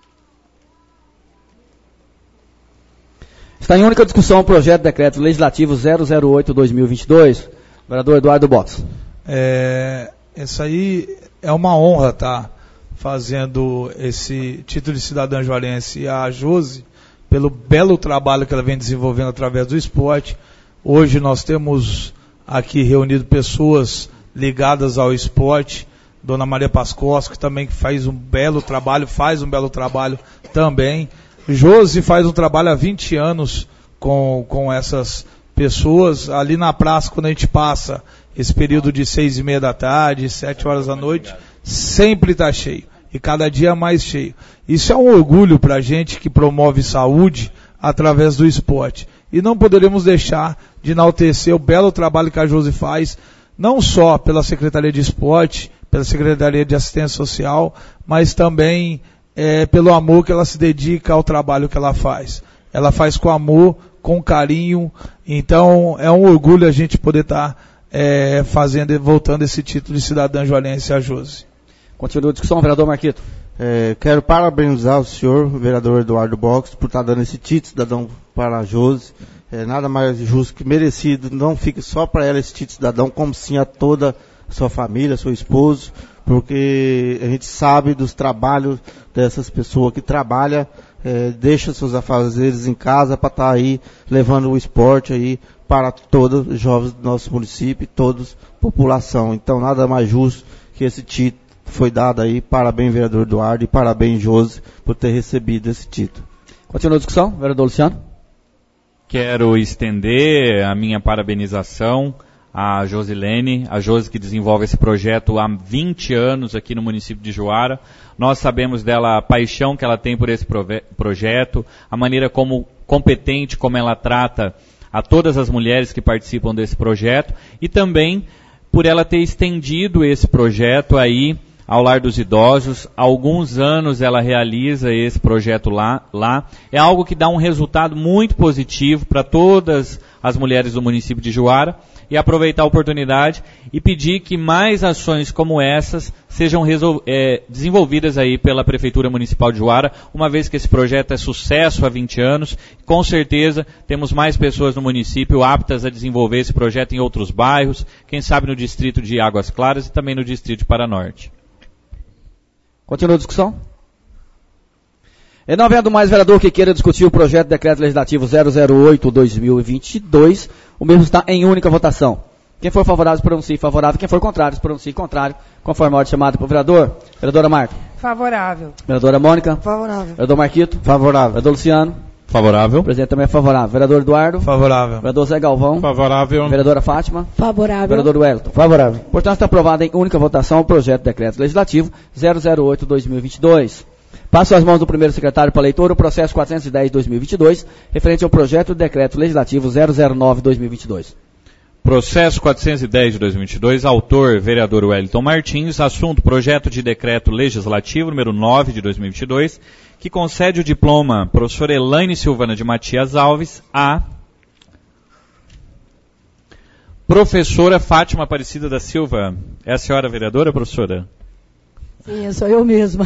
Está em única discussão o projeto de decreto legislativo zero zero oito barra dois mil e vinte e dois. Vereador Eduardo Box. É, essa aí é uma honra estar fazendo esse título de cidadã juarense a Josi, pelo belo trabalho que ela vem desenvolvendo através do esporte. Hoje nós temos aqui reunido pessoas ligadas ao esporte, Dona Maria Pascoski, que também faz um belo trabalho, faz um belo trabalho também. Josi faz um trabalho há vinte anos com, com essas pessoas. Ali na praça, quando a gente passa esse período de seis e meia da tarde, sete horas da noite, sempre está cheio. E cada dia mais cheio. Isso é um orgulho para a gente que promove saúde através do esporte. E não poderemos deixar de enaltecer o belo trabalho que a Josi faz, não só pela Secretaria de Esporte, pela Secretaria de Assistência Social, mas também é, pelo amor que ela se dedica ao trabalho que ela faz. Ela faz com amor, com carinho, então é um orgulho a gente poder estar tá, é, fazendo, voltando esse título de cidadã juarense a Josi. Continua a discussão, vereador Marquito. É, quero parabenizar o senhor, o vereador Eduardo Box, por estar dando esse título cidadão para a Josi. É, nada mais justo que merecido. Não fique só para ela esse título cidadão, como sim a toda a sua família, seu esposo, porque a gente sabe dos trabalhos dessas pessoas que trabalham, é, deixa seus afazeres em casa para estar tá aí levando o esporte aí para todos os jovens do nosso município, toda a população. Então nada mais justo que esse título foi dado aí. Parabéns, vereador Eduardo, e parabéns, Josi, por ter recebido esse título. Continua a discussão, vereador Luciano. Quero estender a minha parabenização à Josilene, a Josi que desenvolve esse projeto há vinte anos aqui no município de Juara. Nós sabemos dela a paixão que ela tem por esse prove- projeto, a maneira como competente, como ela trata a todas as mulheres que participam desse projeto e também por ela ter estendido esse projeto aí ao Lar dos Idosos. Há alguns anos ela realiza esse projeto lá, lá. É algo que dá um resultado muito positivo para todas as mulheres do município de Juara. E aproveitar a oportunidade e pedir que mais ações como essas sejam resol- é, desenvolvidas aí pela Prefeitura Municipal de Juara, uma vez que esse projeto é sucesso há vinte anos. Com certeza temos mais pessoas no município aptas a desenvolver esse projeto em outros bairros, quem sabe no distrito de Águas Claras e também no distrito de Paranorte. Continua a discussão? E não havendo mais vereador que queira discutir o projeto de decreto legislativo zero zero oito barra dois mil e vinte e dois, o mesmo está em única votação. Quem for favorável, se pronuncie favorável. Quem for contrário, se pronuncie contrário, conforme a ordem chamada pelo vereador. Vereadora Marta. Favorável. Vereadora Mônica. Favorável. Vereador Marquito. Favorável. Vereador Luciano. Favorável. O presidente também é favorável. Vereador Eduardo. Favorável. Vereador Zé Galvão. Favorável. Vereadora Fátima. Favorável. Vereador Wellington. Favorável. Portanto, está aprovado em única votação o projeto de decreto legislativo zero zero oito barra dois mil e vinte e dois. Passo às mãos do primeiro secretário para leitor o processo quatrocentos e dez barra dois mil e vinte e dois, referente ao projeto de decreto legislativo zero zero nove barra dois mil e vinte e dois. Processo quatrocentos e dez de dois mil e vinte e dois, autor, vereador Wellington Martins, assunto, projeto de decreto legislativo número nove de dois mil e vinte e dois, que concede o diploma professora Elaine Silvana de Matias Alves a professora Fátima Aparecida da Silva. É a senhora vereadora, professora? Sim, sou eu mesma.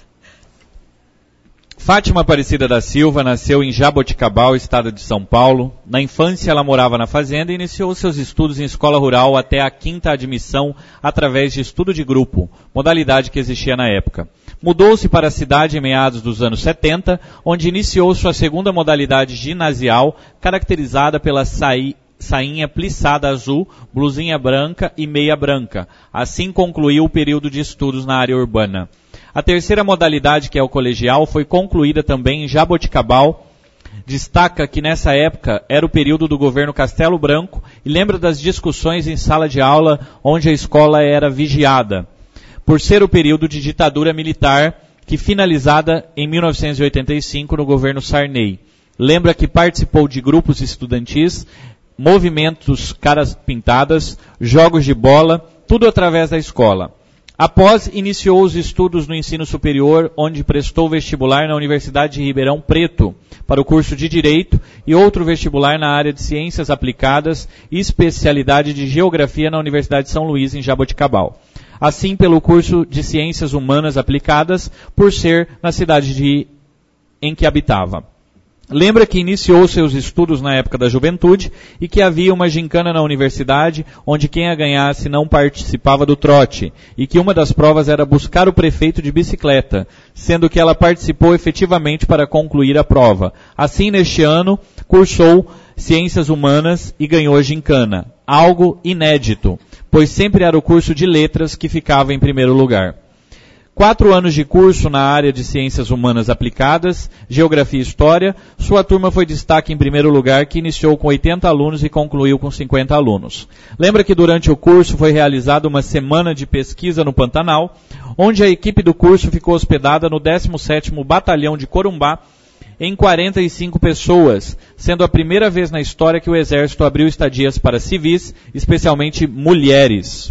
Fátima Aparecida da Silva nasceu em Jaboticabal, estado de São Paulo. Na infância ela morava na fazenda e iniciou seus estudos em escola rural até a quinta admissão através de estudo de grupo, modalidade que existia na época. Mudou-se para a cidade em meados dos anos setenta, onde iniciou sua segunda modalidade ginasial, caracterizada pela saí sainha plissada azul, blusinha branca e meia branca. Assim concluiu o período de estudos na área urbana. A terceira modalidade, que é o colegial, foi concluída também em Jaboticabal. Destaca que nessa época era o período do governo Castelo Branco e lembra das discussões em sala de aula onde a escola era vigiada, por ser o período de ditadura militar, que finalizada em mil novecentos e oitenta e cinco no governo Sarney. Lembra que participou de grupos estudantis, movimentos caras pintadas, jogos de bola, tudo através da escola. Após, iniciou os estudos no ensino superior, onde prestou vestibular na Universidade de Ribeirão Preto, para o curso de Direito, e outro vestibular na área de Ciências Aplicadas e especialidade de Geografia na Universidade de São Luís, em Jaboticabal. Assim, pelo curso de Ciências Humanas Aplicadas, por ser na cidade de, em que habitava. Lembra que iniciou seus estudos na época da juventude e que havia uma gincana na universidade onde quem a ganhasse não participava do trote e que uma das provas era buscar o prefeito de bicicleta, sendo que ela participou efetivamente para concluir a prova. Assim, neste ano, cursou Ciências Humanas e ganhou a gincana, algo inédito, pois sempre era o curso de letras que ficava em primeiro lugar. Quatro anos de curso na área de Ciências Humanas Aplicadas, Geografia e História, sua turma foi destaque em primeiro lugar, que iniciou com oitenta alunos e concluiu com cinquenta alunos. Lembra que durante o curso foi realizada uma semana de pesquisa no Pantanal, onde a equipe do curso ficou hospedada no décimo sétimo Batalhão de Corumbá, em quarenta e cinco pessoas, sendo a primeira vez na história que o Exército abriu estadias para civis, especialmente mulheres.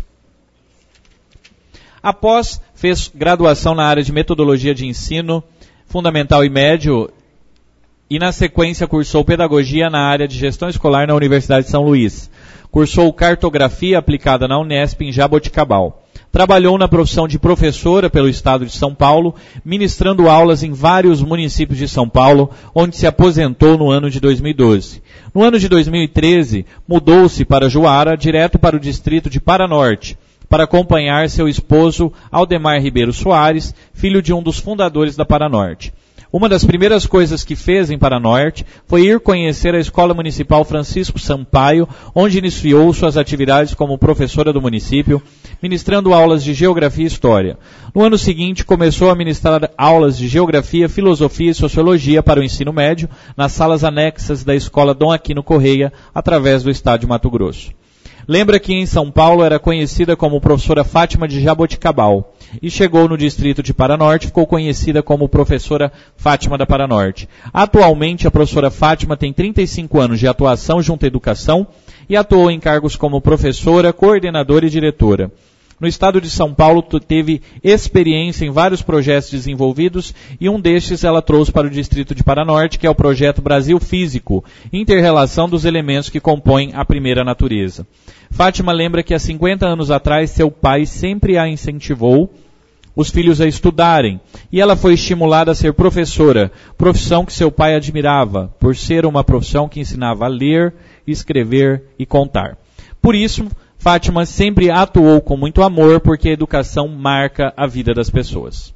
Após, fez graduação na área de Metodologia de Ensino Fundamental e Médio e, na sequência, cursou Pedagogia na área de Gestão Escolar na Universidade de São Luís. Cursou Cartografia aplicada na Unesp em Jaboticabal. Trabalhou na profissão de professora pelo Estado de São Paulo, ministrando aulas em vários municípios de São Paulo, onde se aposentou no ano de dois mil e doze. No ano de dois mil e treze, mudou-se para Juara, direto para o distrito de Paranorte, para acompanhar seu esposo Aldemar Ribeiro Soares, filho de um dos fundadores da Paranorte. Uma das primeiras coisas que fez em Paranorte foi ir conhecer a Escola Municipal Francisco Sampaio, onde iniciou suas atividades como professora do município, ministrando aulas de Geografia e História. No ano seguinte, começou a ministrar aulas de Geografia, Filosofia e Sociologia para o ensino médio, nas salas anexas da Escola Dom Aquino Correia, através do Estádio Mato Grosso. Lembra que em São Paulo era conhecida como professora Fátima de Jaboticabal e chegou no distrito de Paranorte e ficou conhecida como professora Fátima da Paranorte. Atualmente a professora Fátima tem trinta e cinco anos de atuação junto à educação e atuou em cargos como professora, coordenadora e diretora. No estado de São Paulo teve experiência em vários projetos desenvolvidos e um destes ela trouxe para o distrito de Paranorte, que é o projeto Brasil Físico, interrelação dos elementos que compõem a primeira natureza. Fátima lembra que há cinquenta anos atrás seu pai sempre a incentivou os filhos a estudarem, e ela foi estimulada a ser professora, profissão que seu pai admirava, por ser uma profissão que ensinava a ler, escrever e contar. Por isso, Fátima sempre atuou com muito amor, porque a educação marca a vida das pessoas.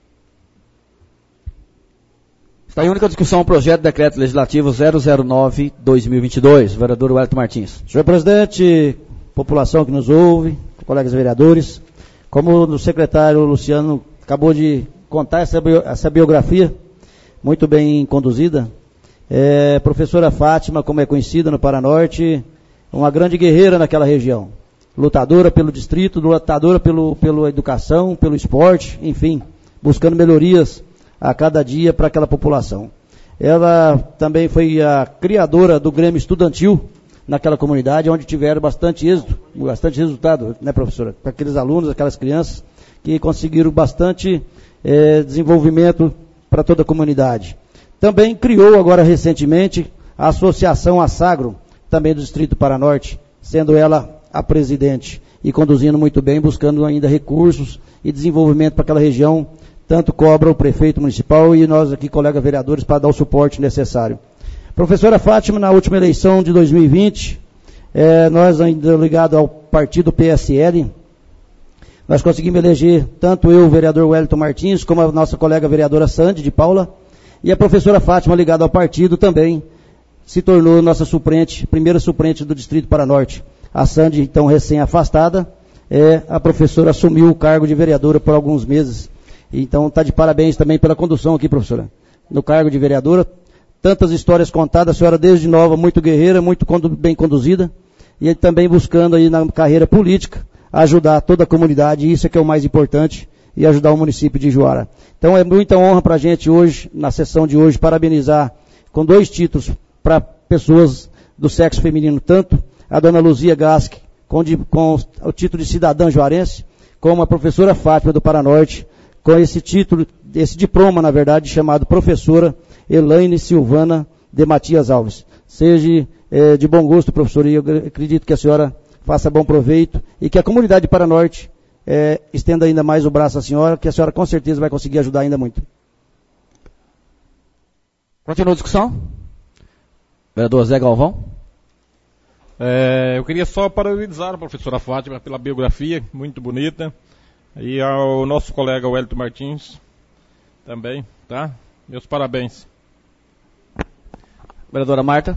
Está em única discussão o projeto de decreto legislativo zero zero nove barra dois mil e vinte e dois. Vereador Wellington Martins. Senhor presidente, população que nos ouve, colegas vereadores, como o secretário Luciano acabou de contar essa, bio, essa biografia, muito bem conduzida, é, professora Fátima, como é conhecida no Paranorte, uma grande guerreira naquela região, lutadora pelo distrito, lutadora pelo, pela educação, pelo esporte, enfim, buscando melhorias a cada dia para aquela população. Ela também foi a criadora do Grêmio Estudantil naquela comunidade, onde tiveram bastante êxito, bastante resultado, né, professora? Para aqueles alunos, aquelas crianças que conseguiram bastante é, desenvolvimento para toda a comunidade. Também criou agora recentemente a Associação Assagro, também do Distrito Paranorte, sendo ela a presidente e conduzindo muito bem, buscando ainda recursos e desenvolvimento para aquela região, tanto cobra o prefeito municipal e nós aqui, colegas vereadores, para dar o suporte necessário. Professora Fátima, na última eleição de dois mil e vinte, é, nós ainda ligados ao partido P S L, nós conseguimos eleger tanto eu, o vereador Wellington Martins, como a nossa colega vereadora Sandy de Paula, e a professora Fátima, ligada ao partido, também se tornou nossa suplente, primeira suplente do Distrito Paranorte. A Sandy, então, recém-afastada, é, a professora assumiu o cargo de vereadora por alguns meses. Então, está de parabéns também pela condução aqui, professora, no cargo de vereadora. Tantas histórias contadas, a senhora desde nova, muito guerreira, muito bem conduzida, e também buscando aí na carreira política, ajudar toda a comunidade, e isso é que é o mais importante, e ajudar o município de Juara. Então é muita honra para a gente hoje, na sessão de hoje, parabenizar com dois títulos para pessoas do sexo feminino, tanto a dona Luzia Gasque, com, de, com o título de cidadã juarense, como a professora Fátima do Paranorte, com esse título, esse diploma, na verdade, chamado professora Elaine Silvana de Matias Alves. Seja é, de bom gosto, professora, e eu acredito que a senhora faça bom proveito e que a comunidade de Paranorte é, estenda ainda mais o braço à senhora, que a senhora com certeza vai conseguir ajudar ainda muito. Continua a discussão? Vereador Zé Galvão. É, eu queria só parabenizar a professora Fátima pela biografia, muito bonita, e ao nosso colega Wellington Martins também, tá? Meus parabéns. Vereadora Marta.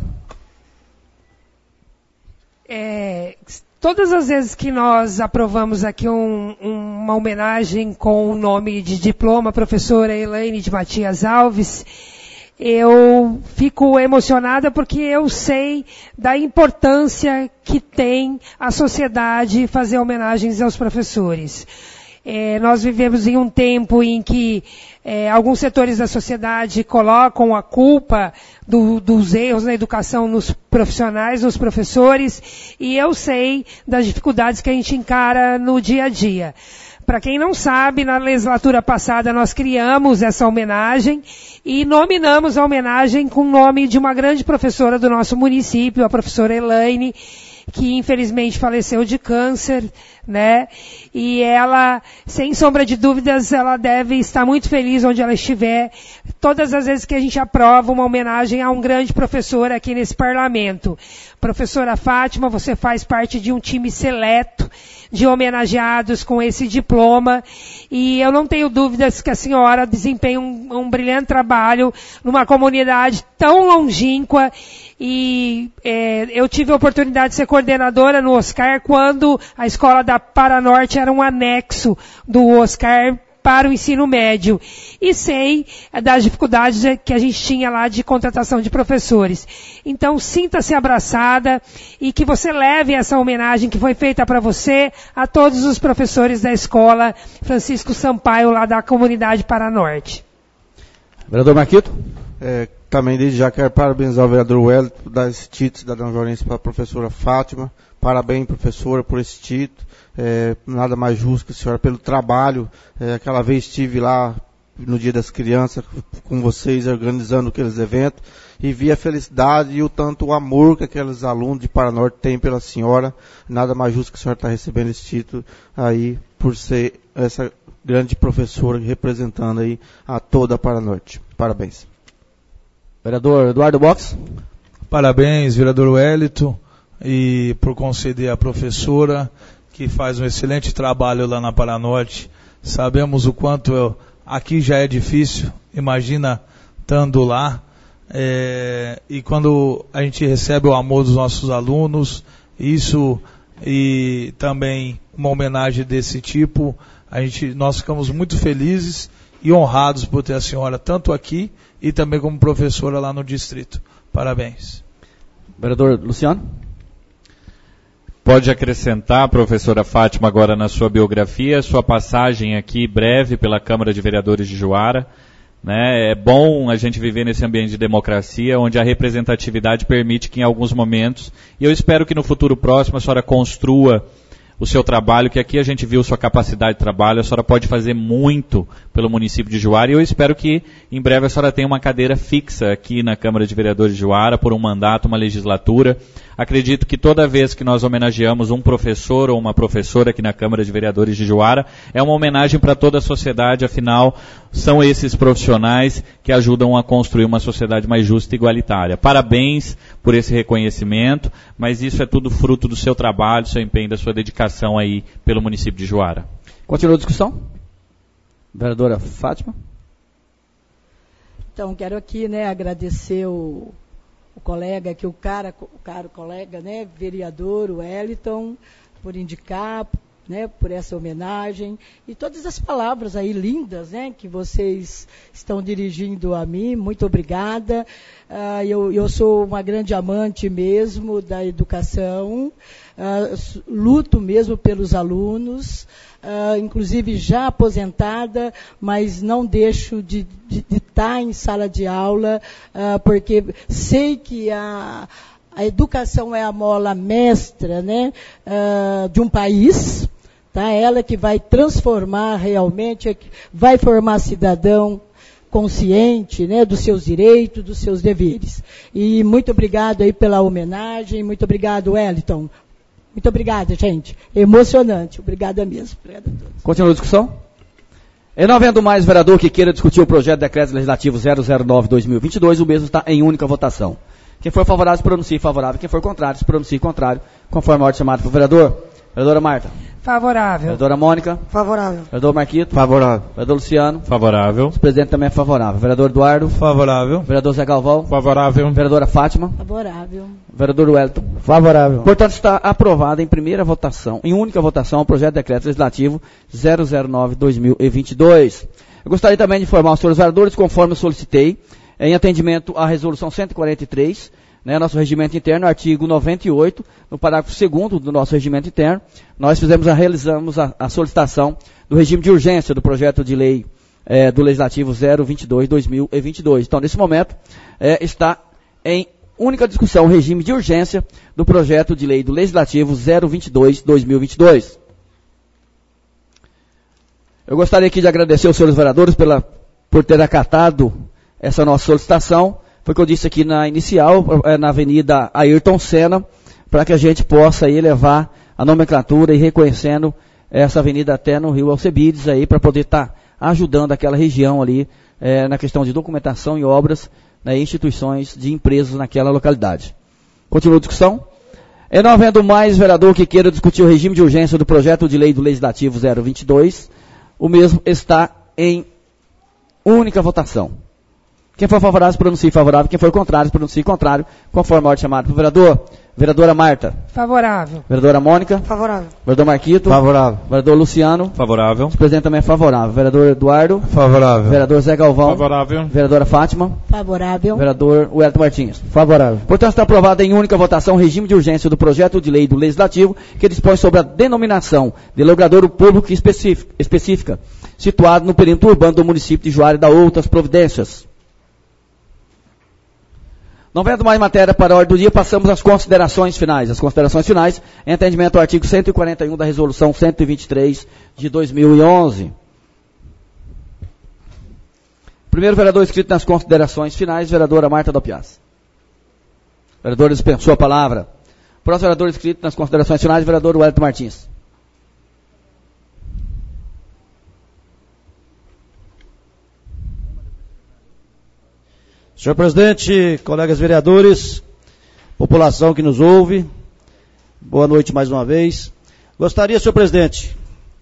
É, todas as vezes que nós aprovamos aqui um, uma homenagem com o nome de diploma, professora Elaine de Matias Alves, eu fico emocionada porque eu sei da importância que tem a sociedade fazer homenagens aos professores. É, nós vivemos em um tempo em que é, alguns setores da sociedade colocam a culpa do, dos erros na educação nos profissionais, nos professores, e eu sei das dificuldades que a gente encara no dia a dia. Para quem não sabe, na legislatura passada nós criamos essa homenagem e nominamos a homenagem com o nome de uma grande professora do nosso município, a professora Elaine, que infelizmente faleceu de câncer, né? E ela, sem sombra de dúvidas, ela deve estar muito feliz onde ela estiver. Todas as vezes que a gente aprova uma homenagem a um grande professor aqui nesse parlamento. Professora Fátima, você faz parte de um time seleto de homenageados com esse diploma, e eu não tenho dúvidas que a senhora desempenha um, um brilhante trabalho numa comunidade tão longínqua. E é, eu tive a oportunidade de ser coordenadora no Oscar quando a escola da Paranorte era um anexo do Oscar para o ensino médio. E sei das dificuldades que a gente tinha lá de contratação de professores. Então, sinta-se abraçada e que você leve essa homenagem que foi feita para você a todos os professores da escola Francisco Sampaio, lá da comunidade Paranorte. Vereador Marquito. É, também desde já quero parabenizar o vereador Wellington por dar esse título cidadão joarense para a professora Fátima. Parabéns, professora, por esse título. É, nada mais justo que a senhora pelo trabalho. É, aquela vez estive lá no Dia das Crianças com vocês organizando aqueles eventos e vi a felicidade e o tanto o amor que aqueles alunos de Paranorte têm pela senhora. Nada mais justo que a senhora está recebendo esse título aí por ser essa grande professora representando aí a toda a Paranorte. Parabéns. Vereador Eduardo Box. Parabéns, vereador Wellington, e por conceder à professora que faz um excelente trabalho lá na Paranorte. Sabemos o quanto eu, aqui já é difícil, imagina estando lá. É, e quando a gente recebe o amor dos nossos alunos, isso e também uma homenagem desse tipo, a gente, nós ficamos muito felizes e honrados por ter a senhora tanto aqui e também como professora lá no distrito. Parabéns. Vereador Luciano. Pode acrescentar, professora Fátima, agora na sua biografia, sua passagem aqui breve pela Câmara de Vereadores de Juara. Né? É bom a gente viver nesse ambiente de democracia, onde a representatividade permite que em alguns momentos, e eu espero que no futuro próximo a senhora construa o seu trabalho, que aqui a gente viu sua capacidade de trabalho, a senhora pode fazer muito pelo município de Juara, e eu espero que em breve a senhora tenha uma cadeira fixa aqui na Câmara de Vereadores de Juara, por um mandato, uma legislatura. Acredito que toda vez que nós homenageamos um professor ou uma professora aqui na Câmara de Vereadores de Juara, é uma homenagem para toda a sociedade, afinal, são esses profissionais que ajudam a construir uma sociedade mais justa e igualitária. Parabéns por esse reconhecimento, mas isso é tudo fruto do seu trabalho, do seu empenho, da sua dedicação aí pelo município de Juara. Continua a discussão? Vereadora Fátima. Então, quero aqui, né, agradecer o, o colega, aqui, o, cara, o caro colega, né, vereador Wellington, por indicar, né, por essa homenagem e todas as palavras aí lindas, né, que vocês estão dirigindo a mim. Muito obrigada. Uh, eu, eu sou uma grande amante mesmo da educação, uh, luto mesmo pelos alunos, uh, inclusive já aposentada, mas não deixo de, de, de estar em sala de aula, uh, porque sei que a A educação é a mola mestra, né, uh, de um país, tá? Ela que vai transformar realmente, vai formar cidadão consciente, né, dos seus direitos, dos seus deveres. E muito obrigado aí pela homenagem, muito obrigado, Wellington. Muito obrigada, gente. Emocionante. Obrigada mesmo. Obrigada a todos. Continua a discussão? E não havendo mais vereador que queira discutir o projeto de decreto legislativo zero zero nove barra dois mil e vinte e dois, o mesmo está em única votação. Quem for favorável, se pronuncie favorável. Quem for contrário, se pronuncie contrário, conforme a ordem chamada pelo vereador. Vereadora Marta. Favorável. Vereadora Mônica. Favorável. Vereador Marquito. Favorável. Vereador Luciano. Favorável. O presidente também é favorável. Vereador Eduardo. Favorável. Vereador Zé Galvão. Favorável. Vereadora Fátima. Favorável. Vereador Wellington. Favorável. Portanto, está aprovado em primeira votação, em única votação, o projeto de decreto legislativo zero zero nove barra dois mil e vinte e dois. Eu gostaria também de informar os senhores vereadores, conforme eu solicitei, em atendimento à resolução cento e quarenta e três, né, nosso regimento interno, artigo noventa e oito, no parágrafo segundo do nosso regimento interno, nós fizemos a, realizamos a, a solicitação do regime de urgência do projeto de lei é, do Legislativo zero vinte e dois barra dois mil e vinte e dois. Então, nesse momento, é, está em única discussão o regime de urgência do projeto de lei do Legislativo zero vinte e dois barra dois mil e vinte e dois. Eu gostaria aqui de agradecer aos senhores vereadores pela, por ter acatado essa nossa solicitação. Foi o que eu disse aqui na inicial, na Avenida Ayrton Senna, para que a gente possa aí levar a nomenclatura e reconhecendo essa avenida até no Rio Alcebiades aí, para poder estar tá ajudando aquela região ali é, na questão de documentação e obras, né, instituições de empresas naquela localidade. Continua a discussão. É não havendo mais vereador que queira discutir o regime de urgência do projeto de lei do Legislativo zero vinte e dois, o mesmo está em única votação. Quem for favorável, pronuncie favorável. Quem for contrário, pronuncie contrário, conforme a ordem chamada pelo vereador. Vereadora Marta. Favorável. Vereadora Mônica. Favorável. Vereador Marquito. Favorável. Vereador Luciano. Favorável. O presidente também é favorável. Vereador Eduardo. Favorável. Vereador Zé Galvão. Favorável. Vereadora Fátima. Favorável. Vereador Wellington Martins. Favorável. Portanto, está aprovado em única votação o regime de urgência do projeto de lei do Legislativo que dispõe sobre a denominação de logradouro público específica, específica situado no perímetro urbano do município de Juara e da outras providências. Não vendo mais matéria para a ordem do dia, passamos às considerações finais. As considerações finais, em atendimento ao artigo cento e quarenta e um da Resolução cento e vinte e três de dois mil e onze. Primeiro vereador inscrito nas considerações finais, vereadora Marta Dopias. Vereador dispensou a palavra. Próximo vereador inscrito nas considerações finais, vereador Wellington Martins. Senhor presidente, colegas vereadores, população que nos ouve, boa noite mais uma vez. Gostaria, senhor presidente,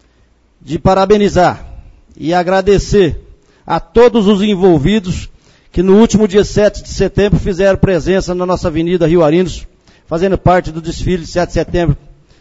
de parabenizar e agradecer a todos os envolvidos que no último dia sete de setembro fizeram presença na nossa Avenida Rio Arinos, fazendo parte do desfile de sete de setembro.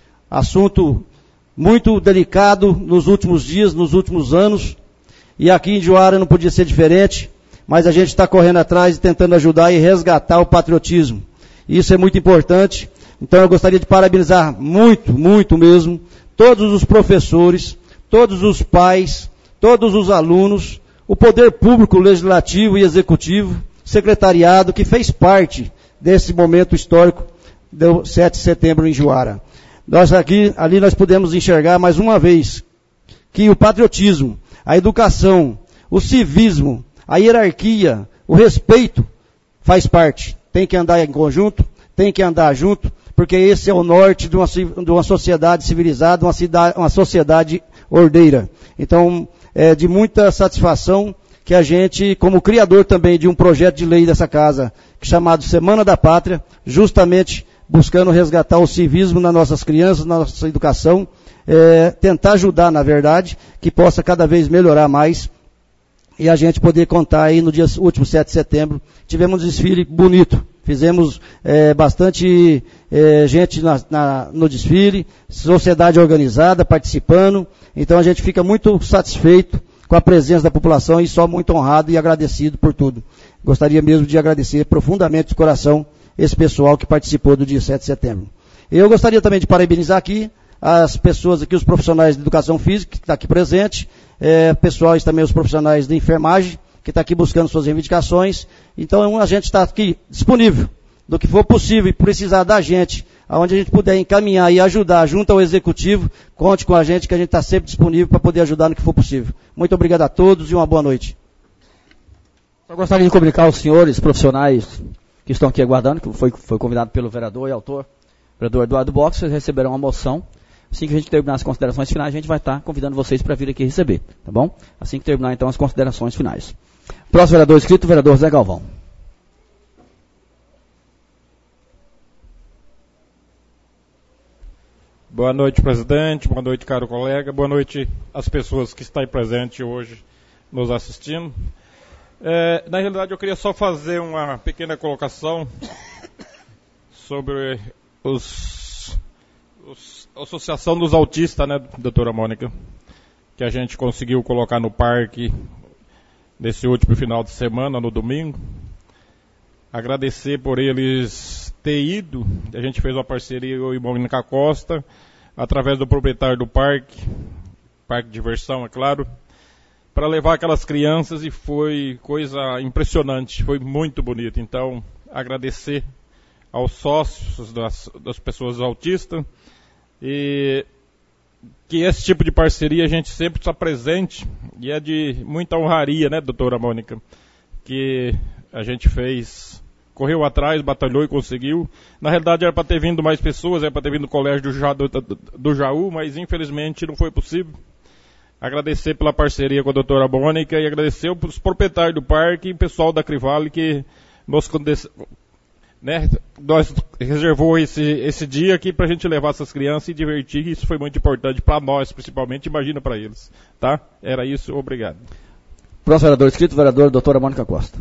Assunto muito delicado nos últimos dias, nos últimos anos, e aqui em Juara não podia ser diferente. Mas a gente está correndo atrás e tentando ajudar e resgatar o patriotismo. Isso é muito importante. Então eu gostaria de parabenizar muito, muito mesmo, todos os professores, todos os pais, todos os alunos, o poder público, legislativo e executivo, secretariado, que fez parte desse momento histórico do sete de setembro em Juara. Nós aqui, ali nós podemos enxergar mais uma vez que o patriotismo, a educação, o civismo, a hierarquia, o respeito faz parte. Tem que andar em conjunto, tem que andar junto, porque esse é o norte de uma, de uma sociedade civilizada, uma, cidade, uma sociedade ordeira. Então, é de muita satisfação que a gente, como criador também de um projeto de lei dessa casa, chamado Semana da Pátria, justamente buscando resgatar o civismo nas nossas crianças, na nossa educação, é, tentar ajudar, na verdade, que possa cada vez melhorar mais. E a gente poder contar aí no dia último sete de setembro, tivemos um desfile bonito, fizemos é, bastante é, gente na, na, no desfile, sociedade organizada participando, então a gente fica muito satisfeito com a presença da população e só muito honrado e agradecido por tudo. Gostaria mesmo de agradecer profundamente de coração esse pessoal que participou do dia sete de setembro. Eu gostaria também de parabenizar aqui as pessoas aqui, os profissionais de educação física, que estão aqui presentes, é, pessoais também, os profissionais de enfermagem, que estão aqui buscando suas reivindicações. Então a gente está aqui disponível, do que for possível e precisar da gente, aonde a gente puder encaminhar e ajudar junto ao executivo, conte com a gente que a gente está sempre disponível para poder ajudar no que for possível. Muito obrigado a todos e uma boa noite. Eu gostaria de comunicar aos senhores profissionais que estão aqui aguardando, que foi, foi convidado pelo vereador e autor, vereador Eduardo Box, vocês receberão uma moção. Assim que a gente terminar as considerações finais, a gente vai estar convidando vocês para vir aqui receber, tá bom? Assim que terminar, então, as considerações finais. Próximo vereador inscrito, vereador Zé Galvão. Boa noite, presidente. Boa noite, caro colega. Boa noite às pessoas que estão aí presentes hoje nos assistindo. É, na realidade, eu queria só fazer uma pequena colocação sobre os, os a Associação dos Autistas, né, doutora Mônica, que a gente conseguiu colocar no parque nesse último final de semana, no domingo. Agradecer por eles ter ido. A gente fez uma parceria, eu e Mônica Costa, através do proprietário do parque, parque de diversão, é claro, para levar aquelas crianças, e foi coisa impressionante, foi muito bonito. Então, agradecer aos sócios das, das pessoas autistas, e que esse tipo de parceria a gente sempre está presente, e é de muita honraria, né, doutora Mônica, que a gente fez correu atrás, batalhou e conseguiu. Na realidade era para ter vindo mais pessoas, era para ter vindo do colégio do, Ja, do, do Jaú, mas infelizmente não foi possível. Agradecer pela parceria com a doutora Mônica e agradecer os proprietários do parque e o pessoal da Crivale que nos, né, nós reservou esse, esse dia aqui para a gente levar essas crianças e divertir, e isso foi muito importante para nós, principalmente, imagina para eles. Tá? Era isso, obrigado. Próximo vereador inscrito, vereadora doutora Mônica Costa.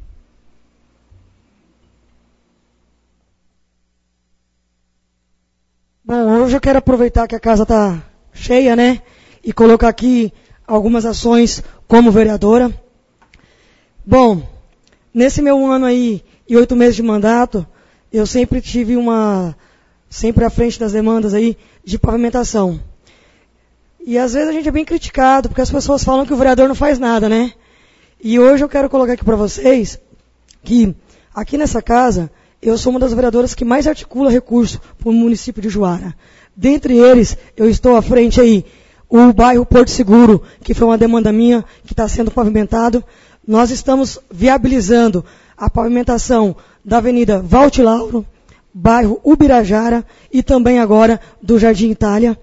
Bom, hoje eu quero aproveitar que a casa está cheia, né? E colocar aqui algumas ações como vereadora. Bom, nesse meu ano aí e oito meses de mandato, eu sempre tive uma, sempre à frente das demandas aí de pavimentação. E às vezes a gente é bem criticado, porque as pessoas falam que o vereador não faz nada, né? E hoje eu quero colocar aqui para vocês que aqui nessa casa eu sou uma das vereadoras que mais articula recurso para o município de Juara. Dentre eles, eu estou à frente aí o bairro Porto Seguro, que foi uma demanda minha, que está sendo pavimentado. Nós estamos viabilizando a pavimentação da Avenida Valti Lauro, bairro Ubirajara e também agora do Jardim Itália.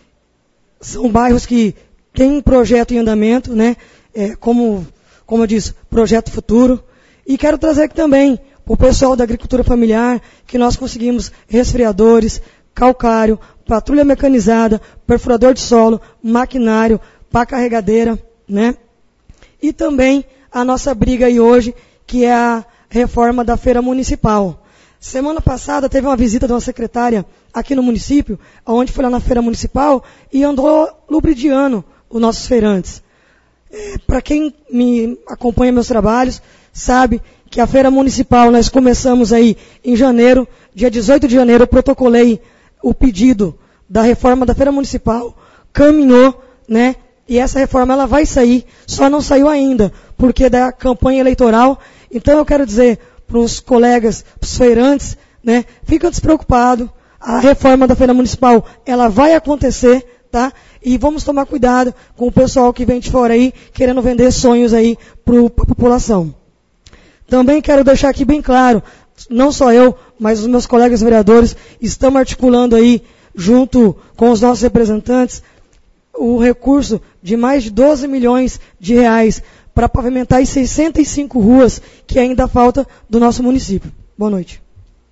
São bairros que têm um projeto em andamento, né? É, como, como eu disse, projeto futuro. E quero trazer aqui também o pessoal da agricultura familiar, que nós conseguimos resfriadores, calcário, patrulha mecanizada, perfurador de solo, maquinário, pá carregadeira, né? E também a nossa briga aí hoje, que é a reforma da feira municipal. Semana passada teve uma visita de uma secretária aqui no município, onde foi lá na feira municipal e andou lubridiando os nossos feirantes. É, para quem me acompanha meus trabalhos, sabe que a feira municipal nós começamos aí em janeiro, dia dezoito de janeiro, eu protocolei o pedido da reforma da feira municipal, caminhou, né? E essa reforma ela vai sair, só não saiu ainda, porque é da campanha eleitoral. Então eu quero dizer para os colegas, para os feirantes, né? Fica despreocupado, a reforma da feira municipal ela vai acontecer, tá? E vamos tomar cuidado com o pessoal que vem de fora aí, querendo vender sonhos aí para a população. Também quero deixar aqui bem claro, não só eu, mas os meus colegas vereadores estamos articulando aí, junto com os nossos representantes, o recurso de mais de doze milhões de reais para pavimentar as sessenta e cinco ruas que ainda falta do nosso município. Boa noite.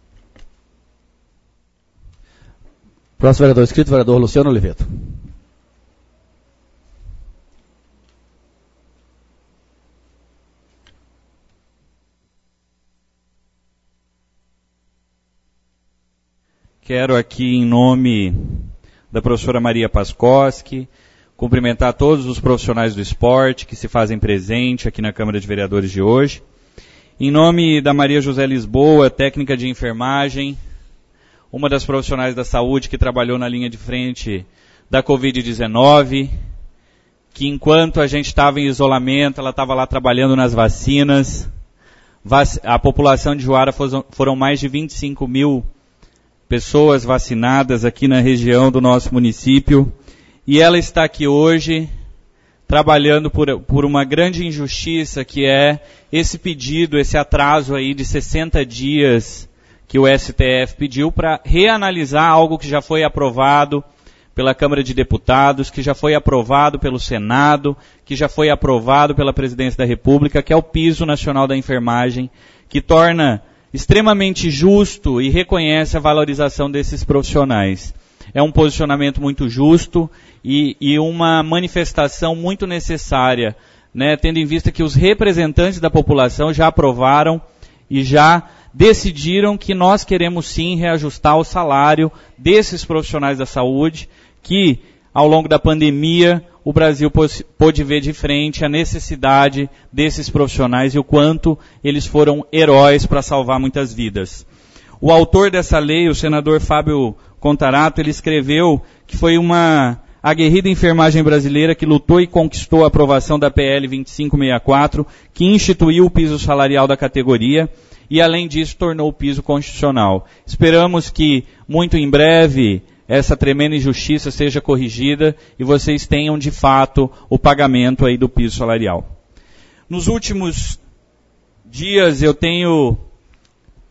Próximo vereador inscrito, vereador Luciano Oliveto. Quero aqui, em nome da professora Maria Paskoski, cumprimentar todos os profissionais do esporte que se fazem presente aqui na Câmara de Vereadores de hoje. Em nome da Maria José Lisboa, técnica de enfermagem, uma das profissionais da saúde que trabalhou na linha de frente da covid dezenove, que enquanto a gente estava em isolamento, ela estava lá trabalhando nas vacinas. A população de Juara foram mais de vinte e cinco mil pessoas vacinadas aqui na região do nosso município, e ela está aqui hoje trabalhando por, por uma grande injustiça, que é esse pedido, esse atraso aí de sessenta dias que o S T F pediu para reanalisar algo que já foi aprovado pela Câmara de Deputados, que já foi aprovado pelo Senado, que já foi aprovado pela Presidência da República, que é o Piso Nacional da Enfermagem, que torna extremamente justo e reconhece a valorização desses profissionais. É um posicionamento muito justo e, e uma manifestação muito necessária, né, tendo em vista que os representantes da população já aprovaram e já decidiram que nós queremos sim reajustar o salário desses profissionais da saúde, que ao longo da pandemia o Brasil pôde ver de frente a necessidade desses profissionais e o quanto eles foram heróis para salvar muitas vidas. O autor dessa lei, o senador Fábio Contarato, ele escreveu que foi uma aguerrida enfermagem brasileira que lutou e conquistou a aprovação da P L vinte e cinco sessenta e quatro, que instituiu o piso salarial da categoria e, além disso, tornou o piso constitucional. Esperamos que, muito em breve, essa tremenda injustiça seja corrigida e vocês tenham, de fato, o pagamento aí do piso salarial. Nos últimos dias eu tenho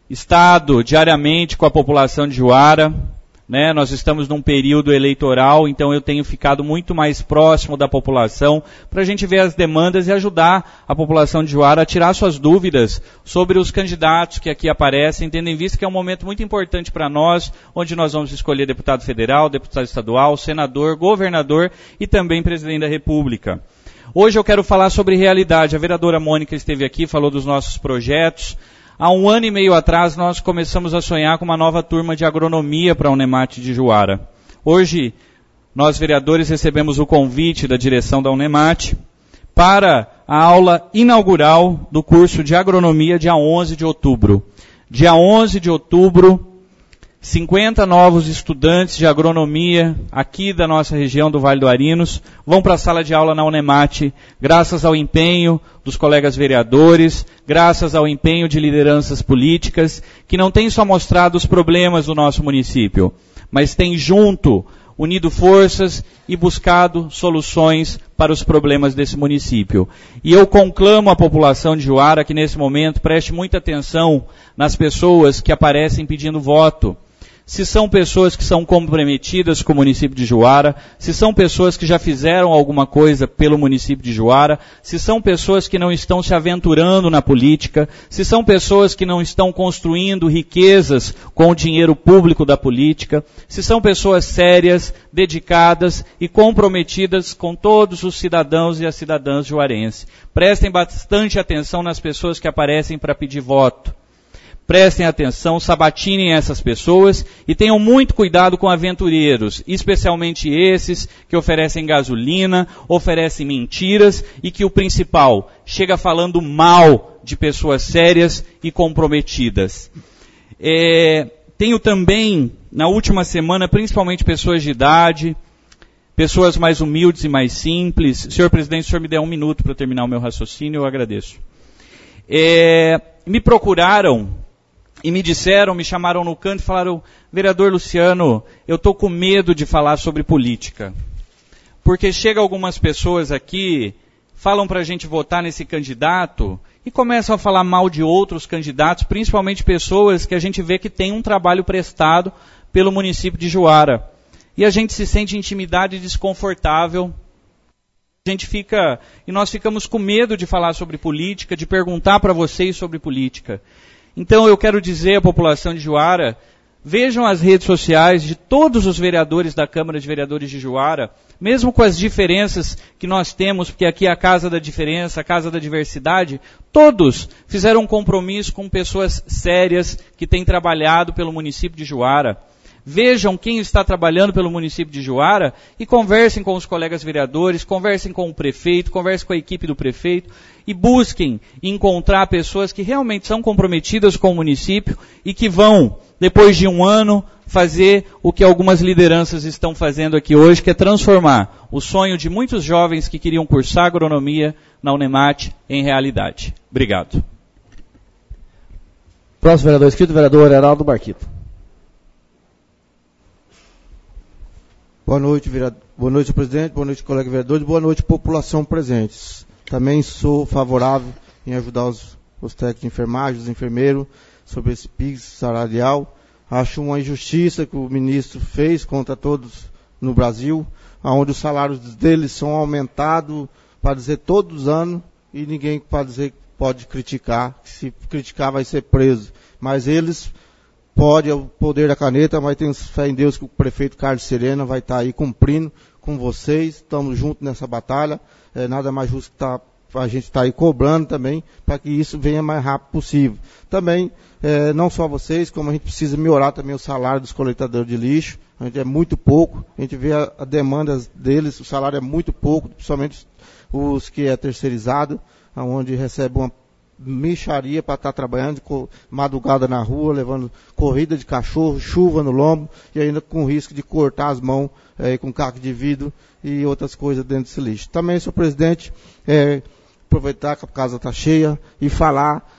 estado diariamente com a população de Juara, né? Nós estamos num período eleitoral, então eu tenho ficado muito mais próximo da população para a gente ver as demandas e ajudar a população de Juara a tirar suas dúvidas sobre os candidatos que aqui aparecem, tendo em vista que é um momento muito importante para nós, onde nós vamos escolher deputado federal, deputado estadual, senador, governador e também presidente da República. Hoje eu quero falar sobre realidade. A vereadora Mônica esteve aqui, falou dos nossos projetos. Há um ano e meio atrás, nós começamos a sonhar com uma nova turma de agronomia para a Unemate de Juara. Hoje, nós vereadores recebemos o convite da direção da Unemate para a aula inaugural do curso de agronomia dia onze de outubro. Dia onze de outubro, cinquenta novos estudantes de agronomia aqui da nossa região do Vale do Arinos vão para a sala de aula na Unemate, graças ao empenho dos colegas vereadores, graças ao empenho de lideranças políticas, que não têm só mostrado os problemas do nosso município, mas têm junto, unido forças e buscado soluções para os problemas desse município. E eu conclamo a população de Juara que nesse momento preste muita atenção nas pessoas que aparecem pedindo voto. Se são pessoas que são comprometidas com o município de Juara, se são pessoas que já fizeram alguma coisa pelo município de Juara, se são pessoas que não estão se aventurando na política, se são pessoas que não estão construindo riquezas com o dinheiro público da política, se são pessoas sérias, dedicadas e comprometidas com todos os cidadãos e as cidadãs juarenses. Prestem bastante atenção nas pessoas que aparecem para pedir voto. Prestem atenção, sabatinem essas pessoas e tenham muito cuidado com aventureiros, especialmente esses que oferecem gasolina, oferecem mentiras e que o principal, chega falando mal de pessoas sérias e comprometidas. É, tenho também, na última semana, principalmente pessoas de idade, pessoas mais humildes e mais simples. Senhor presidente, se o senhor me der um minuto para terminar o meu raciocínio, eu agradeço. É, me procuraram e me disseram, me chamaram no canto e falaram: vereador Luciano, eu estou com medo de falar sobre política. Porque chega algumas pessoas aqui, falam para a gente votar nesse candidato e começam a falar mal de outros candidatos, principalmente pessoas que a gente vê que têm um trabalho prestado pelo município de Juara. E a gente se sente intimidado e desconfortável. A gente fica, e nós ficamos com medo de falar sobre política, de perguntar para vocês sobre política. Então eu quero dizer à população de Juara, vejam as redes sociais de todos os vereadores da Câmara de Vereadores de Juara, mesmo com as diferenças que nós temos, porque aqui é a Casa da Diferença, a Casa da Diversidade, todos fizeram um compromisso com pessoas sérias que têm trabalhado pelo município de Juara. Vejam quem está trabalhando pelo município de Juara e conversem com os colegas vereadores, conversem com o prefeito, conversem com a equipe do prefeito e busquem encontrar pessoas que realmente são comprometidas com o município e que vão, depois de um ano, fazer o que algumas lideranças estão fazendo aqui hoje, que é transformar o sonho de muitos jovens que queriam cursar agronomia na Unemate em realidade. Obrigado. Próximo vereador inscrito, vereador Heraldo Barquito. Boa noite, vereador. Boa noite, presidente. Boa noite, colega vereadores. Boa noite, população presentes. Também sou favorável em ajudar os, os técnicos de enfermagem, os enfermeiros, sobre esse piso salarial. Acho uma injustiça que o ministro fez contra todos no Brasil, onde os salários deles são aumentados, para dizer, todos os anos, e ninguém pode dizer que pode criticar. Se criticar, vai ser preso. Mas eles... Pode, é o poder da caneta, mas tenho fé em Deus que o prefeito Carlos Serena vai estar aí cumprindo com vocês. Estamos juntos nessa batalha. É nada mais justo que tá, a gente estar tá aí cobrando também, para que isso venha mais rápido possível. Também, é, não só vocês, como a gente precisa melhorar também o salário dos coletadores de lixo. A gente é muito pouco, a gente vê a, a demanda deles, o salário é muito pouco, principalmente os que é terceirizado, onde recebe uma mixaria para estar trabalhando, madrugada na rua, levando corrida de cachorro, chuva no lombo e ainda com risco de cortar as mãos é, com caco de vidro e outras coisas dentro desse lixo. Também, senhor presidente, é, aproveitar que a casa está cheia e falar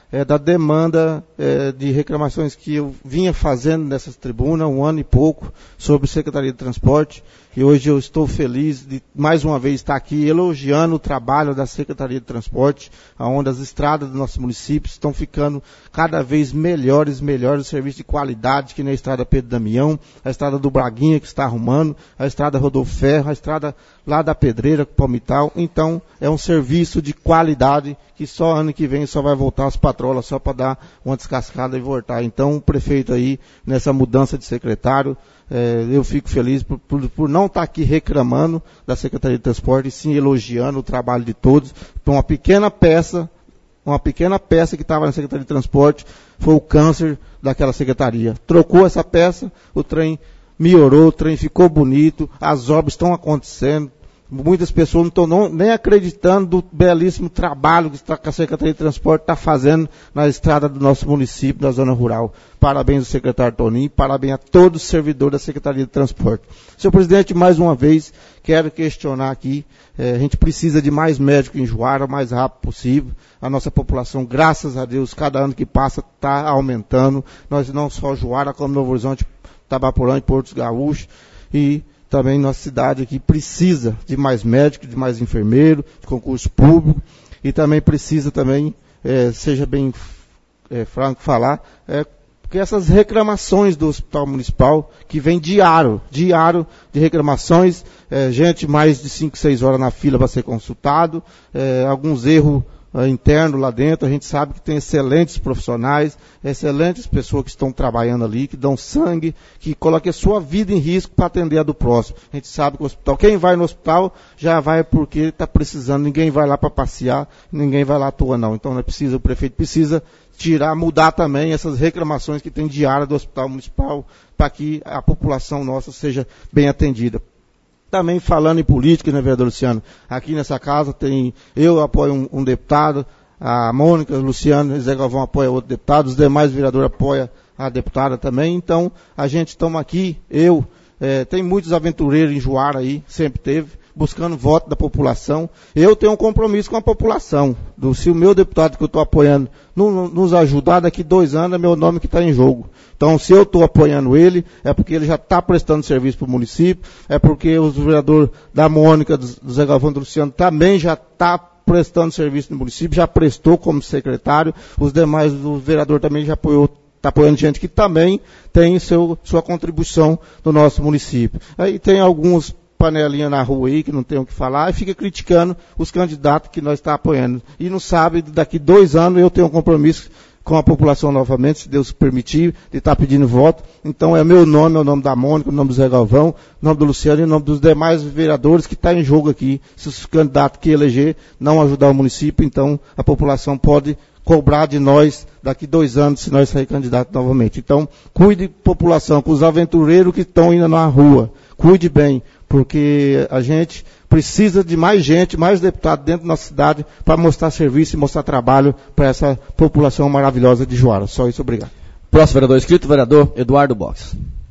é, da demanda é, de reclamações que eu vinha fazendo nessa tribuna, um ano e pouco, sobre Secretaria de Transporte. E hoje eu estou feliz de, mais uma vez, estar aqui elogiando o trabalho da Secretaria de Transporte, onde as estradas do nosso município estão ficando cada vez melhores, melhores, serviço de qualidade, que nem a estrada Pedro Damião, a estrada do Braguinha, que está arrumando, a estrada Rodolfo Ferro, a estrada lá da Pedreira, Palmital. Então, é um serviço de qualidade que só ano que vem só vai voltar as patrolas, só para dar uma descascada e voltar. Então, o prefeito aí, nessa mudança de secretário, É, eu fico feliz por, por, por não estar aqui reclamando da Secretaria de Transporte, e sim elogiando o trabalho de todos. Então, uma pequena peça, uma pequena peça que estava na Secretaria de Transporte foi o câncer daquela secretaria. Trocou essa peça, o trem melhorou, o trem ficou bonito, as obras estão acontecendo. Muitas pessoas não estão nem acreditando do belíssimo trabalho que a Secretaria de Transporte está fazendo na estrada do nosso município, da zona rural. Parabéns ao secretário Toninho, parabéns a todos os servidores da Secretaria de Transporte. Senhor presidente, mais uma vez, quero questionar aqui, eh, a gente precisa de mais médicos em Juara, o mais rápido possível. A nossa população, graças a Deus, cada ano que passa está aumentando. Nós não só Juara, como Novo Horizonte, Tabaporã e Portos Gaúchos. E também nossa cidade aqui precisa de mais médicos, de mais enfermeiros, de concurso público, e também precisa também, é, seja bem é, franco falar, é, porque essas reclamações do Hospital Municipal, que vem diário, diário de reclamações, é, gente mais de cinco, seis horas na fila para ser consultado, é, alguns erros interno lá dentro, a gente sabe que tem excelentes profissionais, excelentes pessoas que estão trabalhando ali, que dão sangue, que colocam a sua vida em risco para atender a do próximo. A gente sabe que o hospital, quem vai no hospital já vai porque está precisando, ninguém vai lá para passear, ninguém vai lá à toa não. Então não é preciso, o prefeito precisa tirar, mudar também essas reclamações que tem diária do Hospital Municipal para que a população nossa seja bem atendida. Também falando em política, né, vereador Luciano? Aqui nessa casa tem, eu apoio um, um deputado, a Mônica, o Luciano, o Zé Galvão apoia outro deputado, os demais vereadores apoiam a deputada também. Então, a gente estamos aqui, eu, é, tem muitos aventureiros em Juara aí, sempre teve, buscando voto da população. Eu tenho um compromisso com a população. Do, se o meu deputado que eu estou apoiando não, não, nos ajudar, daqui dois anos é meu nome que está em jogo. Então, se eu estou apoiando ele, é porque ele já está prestando serviço para o município, é porque o vereador da Mônica, do, do Zé Galvão, do Luciano, também já está prestando serviço no município, já prestou como secretário, os demais, o vereador também já apoiou, está apoiando gente que também tem seu, sua contribuição no nosso município. Aí tem alguns panelinha na rua aí, que não tem o que falar, e fica criticando os candidatos que nós estamos apoiando. E não sabe, daqui dois anos eu tenho um compromisso com a população novamente, se Deus permitir, de estar pedindo voto. Então é meu nome, é o nome da Mônica, o nome do Zé Galvão, o nome do Luciano e o nome dos demais vereadores que estão em jogo aqui. Se os candidatos que eleger não ajudar o município, então a população pode cobrar de nós daqui dois anos se nós sair candidato novamente. Então, cuide, população, com os aventureiros que estão indo na rua. Cuide bem, porque a gente precisa de mais gente, mais deputados dentro da nossa cidade para mostrar serviço e mostrar trabalho para essa população maravilhosa de Juara. Só isso, obrigado. Próximo vereador inscrito, vereador Eduardo Box.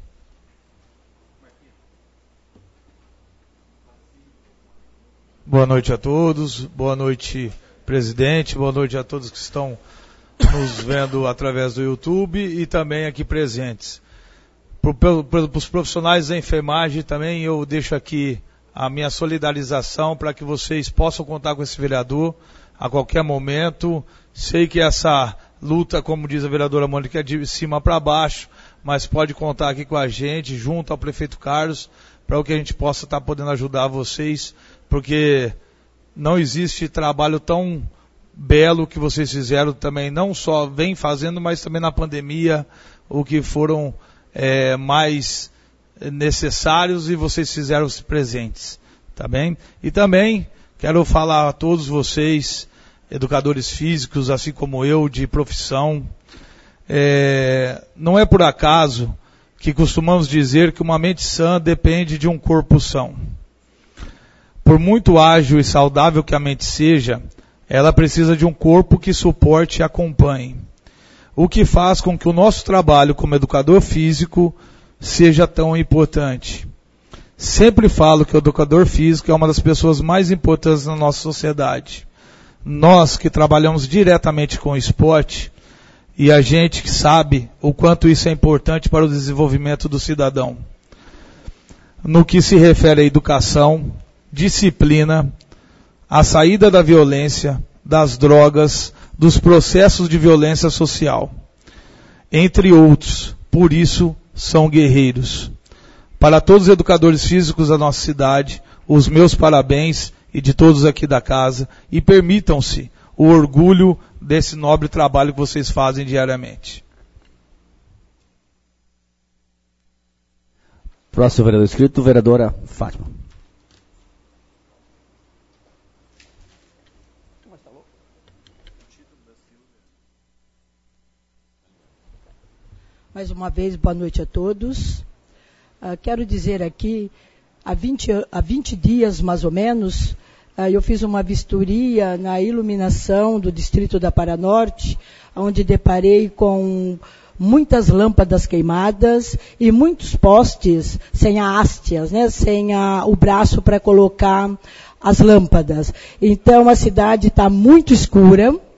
Boa noite a todos, boa noite, presidente, boa noite a todos que estão nos vendo através do YouTube e também aqui presentes. Para os profissionais da enfermagem também eu deixo aqui a minha solidarização para que vocês possam contar com esse vereador a qualquer momento. Sei que essa luta, como diz a vereadora Mônica, é de cima para baixo, mas pode contar aqui com a gente, junto ao prefeito Carlos, para o que a gente possa estar podendo ajudar vocês, porque não existe trabalho tão belo que vocês fizeram também, não só vem fazendo, mas também na pandemia, o que foram é, mais necessários e vocês fizeram-se presentes, tá bem? E também quero falar a todos vocês, educadores físicos, assim como eu, de profissão, é, não é por acaso que costumamos dizer que uma mente sã depende de um corpo são. Por muito ágil e saudável que a mente seja, ela precisa de um corpo que suporte e acompanhe. O que faz com que o nosso trabalho como educador físico seja tão importante. Sempre falo que o educador físico é uma das pessoas mais importantes na nossa sociedade. nós que trabalhamos diretamente com o esporte, e a gente que sabe o quanto isso é importante para o desenvolvimento do cidadão. No que se refere à educação, disciplina, a saída da violência, das drogas, dos processos de violência social, entre outros. Por isso, são guerreiros. Para todos os educadores físicos da nossa cidade, os meus parabéns e de todos aqui da casa, e permitam-se o orgulho desse nobre trabalho que vocês fazem diariamente. Próximo vereador inscrito, vereadora Fátima. Mais uma vez, boa noite a todos. Uh, quero dizer aqui, há vinte, há vinte dias mais ou menos, uh, eu fiz uma vistoria na iluminação do distrito da Paranorte, onde deparei com muitas lâmpadas queimadas e muitos postes sem a hasteas, né, sem a, o braço para colocar as lâmpadas. Então a cidade está muito escura, uh,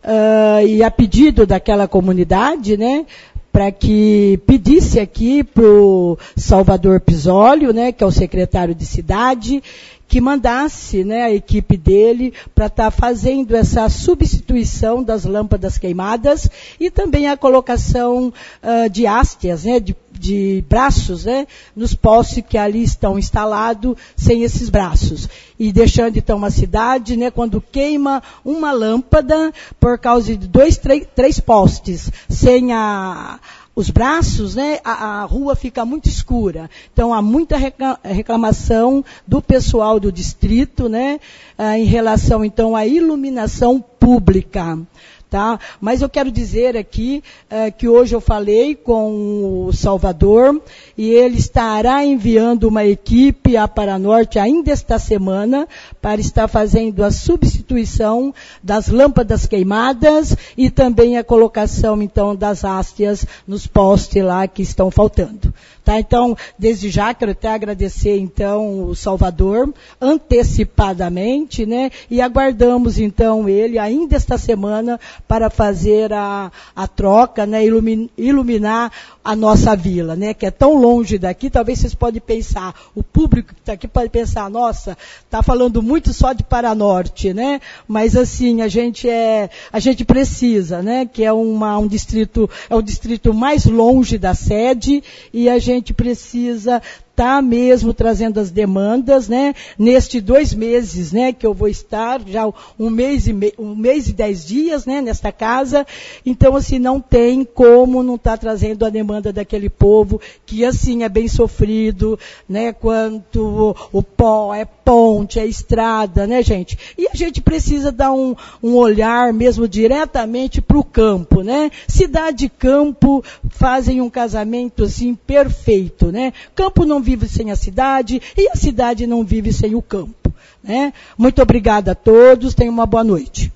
e a pedido daquela comunidade, né, para que pedisse aqui para o Salvador Pisólio, né, que é o secretário de cidade, que mandasse, né, a equipe dele para estar tá fazendo essa substituição das lâmpadas queimadas e também a colocação uh, de hasteas, né, de, de braços, né, nos postes que ali estão instalados sem esses braços. E deixando então a cidade, né, quando queima uma lâmpada por causa de dois, três, três postes sem a... os braços, né, a, a rua fica muito escura. Então, há muita reclamação do pessoal do distrito, né, em relação, então, à iluminação pública. Tá? Mas eu quero dizer aqui uh, que hoje eu falei com o Salvador e ele estará enviando uma equipe à Paranorte ainda esta semana para estar fazendo a substituição das lâmpadas queimadas e também a colocação então das hasteas nos postes lá que estão faltando. Tá? Então, desde já quero até agradecer então o Salvador antecipadamente, né? E aguardamos então ele ainda esta semana para fazer a, a troca, né, ilumin, iluminar a nossa vila, né, que é tão longe daqui. Talvez vocês podem pensar, o público que está aqui pode pensar, nossa, está falando muito só de Paranorte, né, mas assim, a gente é, a gente precisa, né, que é uma, um distrito, é o distrito mais longe da sede e a gente precisa está mesmo trazendo as demandas, né, neste dois meses, né, que eu vou estar, já um mês e, me, um mês e dez dias, né, nesta casa. Então, assim, não tem como não estar tá trazendo a demanda daquele povo que, assim, é bem sofrido, né, quanto o, o pó, é ponte, é estrada, né, gente? E a gente precisa dar um, um olhar mesmo diretamente para o campo, né? Cidade e campo fazem um casamento, assim, perfeito, né? Campo não vive sem a cidade e a cidade não vive sem o campo, né? Muito obrigada a todos, tenham uma boa noite.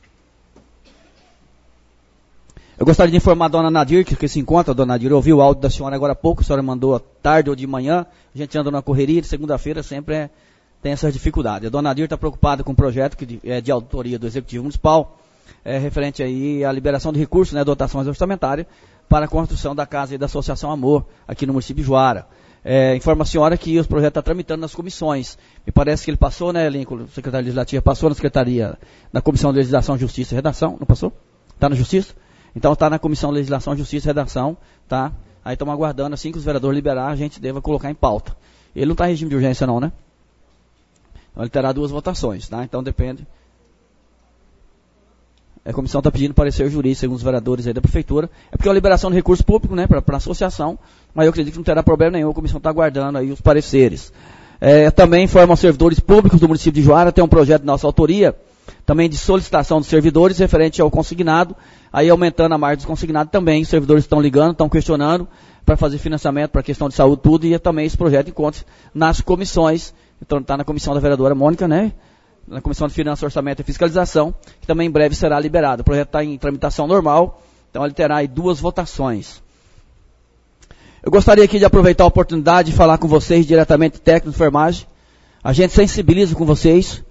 Eu gostaria de informar a dona Nadir, que, que se encontra, a dona Nadir, eu ouvi o áudio da senhora agora há pouco, a senhora mandou à tarde ou de manhã, a gente anda na correria, de segunda-feira sempre é, tem essas dificuldades. A dona Nadir está preocupada com um projeto que é de autoria do Executivo Municipal, é, referente aí à liberação de recursos, né, dotações orçamentárias, para a construção da casa e da Associação Amor, aqui no município de Juara. É, informa a senhora que os projetos estão tramitando nas comissões. Me parece que ele passou, né, Lincoln, o secretário legislativo passou na secretaria, na Comissão de Legislação, Justiça e Redação, não passou? Está na Justiça? Então está na Comissão de Legislação, Justiça e Redação, tá? Aí estamos aguardando, assim que os vereadores liberar, a gente deva colocar em pauta. Ele não está em regime de urgência não, né? Então ele terá duas votações, tá? Então depende. A comissão está pedindo parecer jurídico, segundo os vereadores aí da prefeitura. É porque é uma liberação de recurso público, né, para a associação, mas eu acredito que não terá problema nenhum, a comissão está aguardando aí os pareceres. É, também informa aos servidores públicos do município de Juara, tem um projeto de nossa autoria, também de solicitação dos servidores referente ao consignado, aí aumentando a margem dos consignados também, os servidores estão ligando, estão questionando para fazer financiamento para a questão de saúde, tudo, e também esse projeto encontra nas comissões, então está na comissão da vereadora Mônica, né, na Comissão de Finanças, Orçamento e Fiscalização, que também em breve será liberado. O projeto está em tramitação normal, então ele terá aí duas votações. Eu gostaria aqui de aproveitar a oportunidade de falar com vocês diretamente, técnico de enfermagem. A gente sensibiliza com vocês,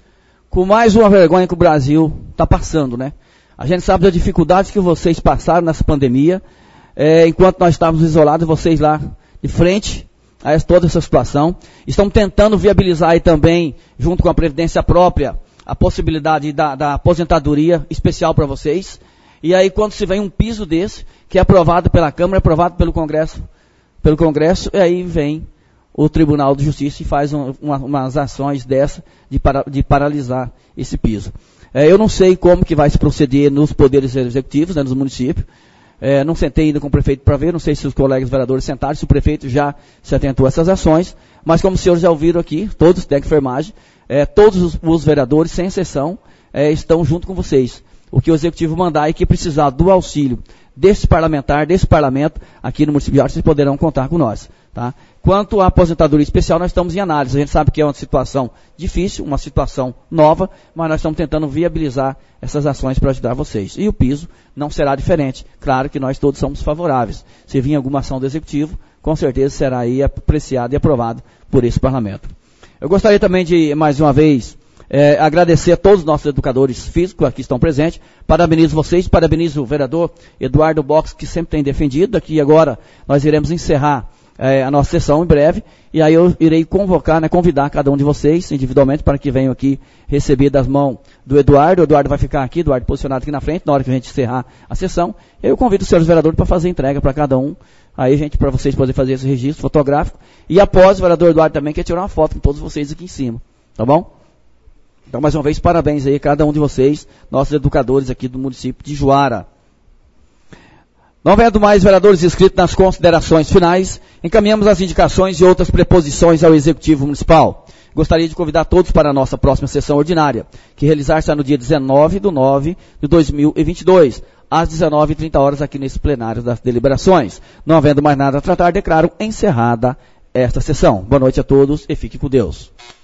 com mais uma vergonha que o Brasil está passando, né? A gente sabe das dificuldades que vocês passaram nessa pandemia, é, enquanto nós estávamos isolados, vocês lá de frente a toda essa situação. Estão tentando viabilizar aí também, junto com a Previdência própria, a possibilidade da, da aposentadoria especial para vocês. E aí, quando se vem um piso desse, que é aprovado pela Câmara, aprovado pelo Congresso, pelo Congresso, e aí vem o Tribunal de Justiça e faz um, uma, umas ações dessa de, para, de paralisar esse piso. É, eu não sei como que vai se proceder nos poderes executivos, né, nos municípios. É, não sentei ainda com o prefeito para ver, não sei se os colegas vereadores sentaram, se o prefeito já se atentou a essas ações, mas como os senhores já ouviram aqui, todos da enfermagem, é, todos os, os vereadores, sem exceção, é, estão junto com vocês. O que o executivo mandar e que precisar do auxílio desse parlamentar, desse parlamento, aqui no município de Horta, vocês poderão contar com nós. Tá? Quanto à aposentadoria especial, nós estamos em análise. A gente sabe que é uma situação difícil, uma situação nova, mas nós estamos tentando viabilizar essas ações para ajudar vocês. E o piso não será diferente. Claro que nós todos somos favoráveis. Se vir alguma ação do executivo, com certeza será aí apreciado e aprovado por esse parlamento. Eu gostaria também de, mais uma vez, É, agradecer a todos os nossos educadores físicos aqui que estão presentes. Parabenizo vocês, parabenizo o vereador Eduardo Box, que sempre tem defendido. Aqui agora nós iremos encerrar é, a nossa sessão em breve. E aí eu irei convocar, né, convidar cada um de vocês individualmente para que venham aqui receber das mãos do Eduardo. O Eduardo vai ficar aqui, Eduardo posicionado aqui na frente, na hora que a gente encerrar a sessão. Eu convido os senhores vereadores para fazer entrega para cada um. Aí, gente, para vocês poderem fazer esse registro fotográfico. E após, o vereador Eduardo também quer tirar uma foto com todos vocês aqui em cima. Tá bom? Então, mais uma vez, parabéns aí a cada um de vocês, nossos educadores aqui do município de Juara. Não havendo mais vereadores inscritos nas considerações finais, encaminhamos as indicações e outras preposições ao Executivo Municipal. Gostaria de convidar todos para a nossa próxima sessão ordinária, que realizar-se no dia dezenove de nove de dois mil e vinte e dois, às dezenove e trinta horas, aqui nesse plenário das deliberações. Não havendo mais nada a tratar, declaro encerrada esta sessão. Boa noite a todos e fique com Deus.